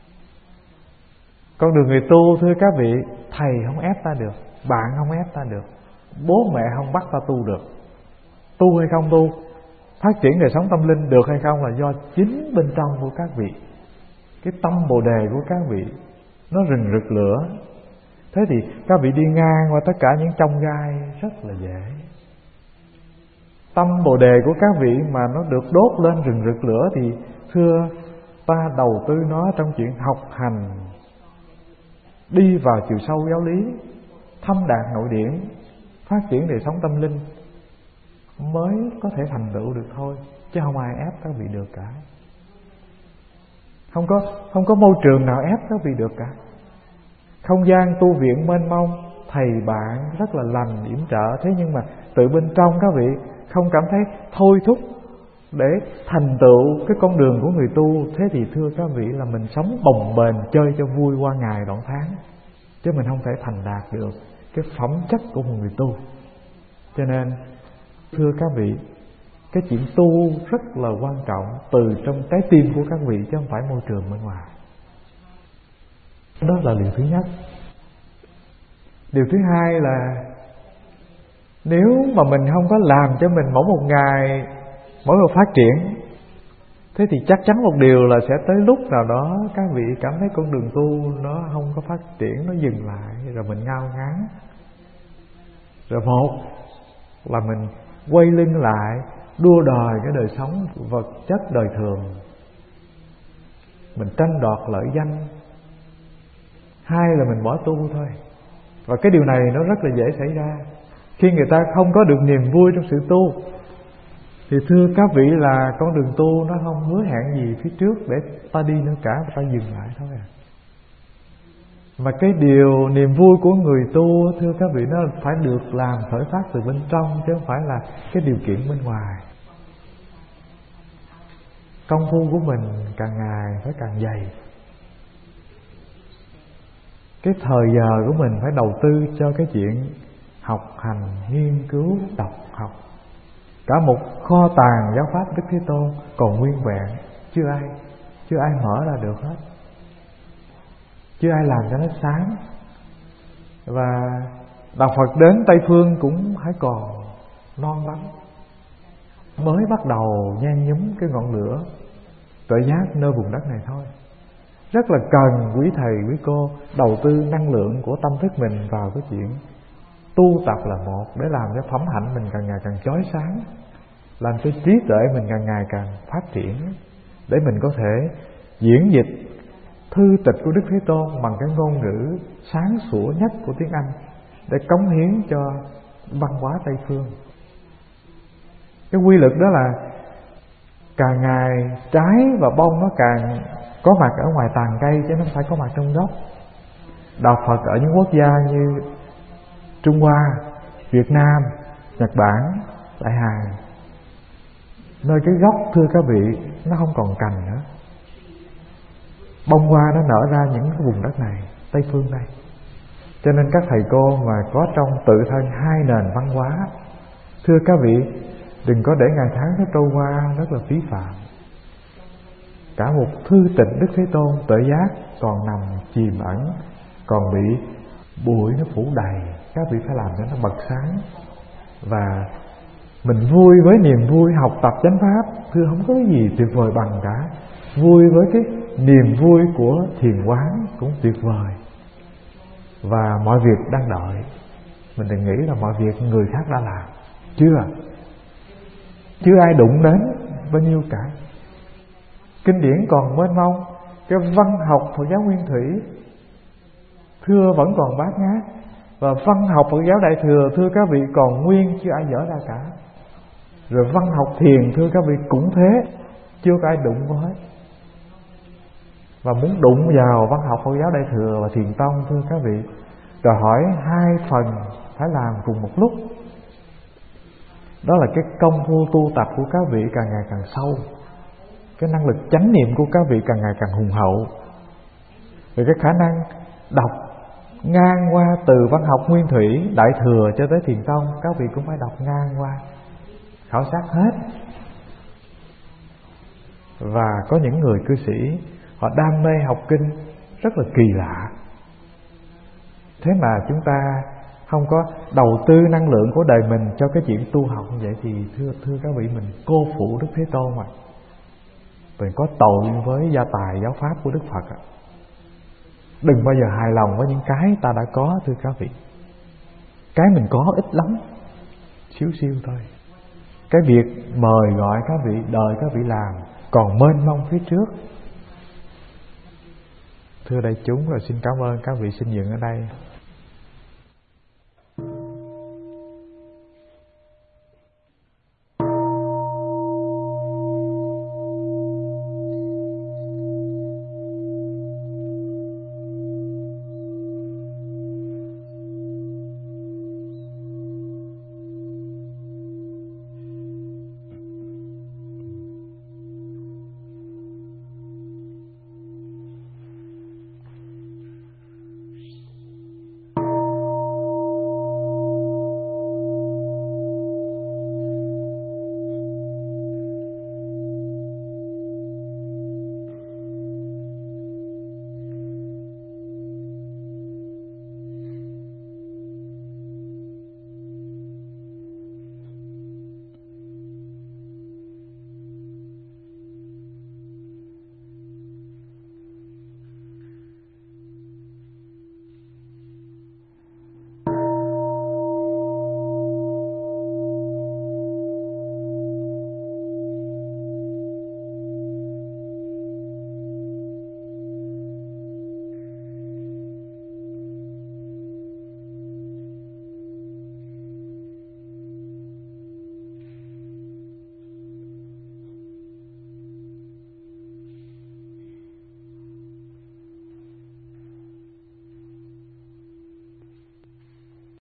Con đường người tu, thưa các vị, thầy không ép ta được, bạn không ép ta được, bố mẹ không bắt ta tu được. Tu hay không tu, phát triển đời sống tâm linh được hay không là do chính bên trong của các vị. Cái tâm Bồ đề của các vị nó rừng rực lửa. Thế thì các vị đi ngang qua tất cả những chông gai rất là dễ. Tâm Bồ đề của các vị mà nó được đốt lên rừng rực lửa thì thưa, ta đầu tư nó trong chuyện học hành, đi vào chiều sâu giáo lý, thâm đạt nội điển, phát triển đời sống tâm linh mới có thể thành tựu được thôi, chứ không ai ép các vị được cả. Không có không có môi trường nào ép các vị được cả. Không gian tu viện mênh mông, thầy bạn rất là lành yểm trợ, thế nhưng mà tự bên trong các vị không cảm thấy thôi thúc để thành tựu cái con đường của người tu. Thế thì thưa các vị là mình sống bồng bềnh chơi cho vui qua ngày đoạn tháng, chứ mình không thể thành đạt được cái phẩm chất của một người tu. Cho nên thưa các vị, cái chuyện tu rất là quan trọng từ trong trái tim của các vị, chứ không phải môi trường bên ngoài. Đó là điều thứ nhất. Điều thứ hai là nếu mà mình không có làm cho mình mỗi một ngày, mỗi một phát triển, thế thì chắc chắn một điều là sẽ tới lúc nào đó các vị cảm thấy con đường tu nó không có phát triển, nó dừng lại, rồi mình ngao ngán. Rồi một là mình quay lưng lại đua đòi cái đời sống vật chất đời thường, mình tranh đoạt lợi danh. Hai là mình bỏ tu thôi. Và cái điều này nó rất là dễ xảy ra khi người ta không có được niềm vui trong sự tu. Thì thưa các vị là con đường tu nó không hứa hẹn gì phía trước để ta đi nữa cả, ta dừng lại thôi à. Mà cái điều niềm vui của người tu thưa các vị nó phải được làm khởi phát từ bên trong, chứ không phải là cái điều kiện bên ngoài. Công phu của mình càng ngày phải càng dày. Cái thời giờ của mình phải đầu tư cho cái chuyện học hành, nghiên cứu, đọc học. Cả một kho tàng giáo pháp Đức Thế Tôn còn nguyên vẹn, chưa ai chưa ai mở ra được hết, chưa ai làm cho nó sáng. Và đạo Phật đến Tây Phương cũng hãy còn non lắm, mới bắt đầu nhen nhúm cái ngọn lửa tuệ giác nơi vùng đất này thôi. Rất là cần quý thầy quý cô đầu tư năng lượng của tâm thức mình vào cái chuyện tu tập là một, để làm cho phẩm hạnh mình càng ngày càng chói sáng, làm cho trí tuệ mình càng ngày càng phát triển, để mình có thể diễn dịch thư tịch của Đức Thế Tôn bằng cái ngôn ngữ sáng sủa nhất của tiếng Anh, để cống hiến cho văn hóa Tây Phương. Cái quy luật đó là càng ngày trái và bông nó càng có mặt ở ngoài tàn cây, chứ nó không phải có mặt trong gốc. Đạo Phật ở những quốc gia như Trung Hoa, Việt Nam, Nhật Bản, Đại Hàn, nơi cái gốc thưa các vị nó không còn cành nữa, bông hoa nó nở ra những cái vùng đất này, Tây Phương này. Cho nên các thầy cô mà có trong tự thân hai nền văn hóa, thưa các vị đừng có để ngày tháng nó trôi qua rất là phí phạm. Cả một thư tịch Đức Thế Tôn tuệ giác còn nằm chìm ẩn, còn bị bụi nó phủ đầy. Các vị phải làm cho nó bật sáng. Và mình vui với niềm vui học tập chánh pháp, thưa không có gì tuyệt vời bằng cả. Vui với cái niềm vui của thiền quán cũng tuyệt vời. Và mọi việc đang đợi. Mình đừng nghĩ là mọi việc người khác đã làm. Chưa Chưa ai đụng đến bao nhiêu cả. Kinh điển còn mênh mông. Cái văn học Phật giáo Nguyên Thủy thưa vẫn còn bát ngát. Và văn học Phật giáo Đại Thừa thưa các vị còn nguyên, chưa ai dở ra cả. Rồi văn học thiền thưa các vị cũng thế, chưa có ai đụng vào hết. Và muốn đụng vào văn học Phật giáo Đại Thừa và Thiền Tông thưa các vị, đòi hỏi hai phần phải làm cùng một lúc. Đó là cái công phu tu tập của các vị càng ngày càng sâu, cái năng lực chánh niệm của các vị càng ngày càng hùng hậu, rồi cái khả năng đọc ngang qua từ văn học Nguyên Thủy, Đại Thừa cho tới Thiền Tông, các vị cũng phải đọc ngang qua, khảo sát hết. Và có những người cư sĩ họ đam mê học kinh rất là kỳ lạ. Thế mà chúng ta không có đầu tư năng lượng của đời mình cho cái chuyện tu học như vậy thì thưa thưa các vị, mình cô phụ Đức Thế Tôn mà. Mình có tội với gia tài giáo pháp của Đức Phật. Đừng bao giờ hài lòng với những cái ta đã có thưa các vị. Cái mình có ít lắm, xíu xiu thôi. Cái việc mời gọi các vị, đợi các vị làm còn mênh mông phía trước. Thưa đại chúng, rồi xin cảm ơn các vị xin dừng ở đây.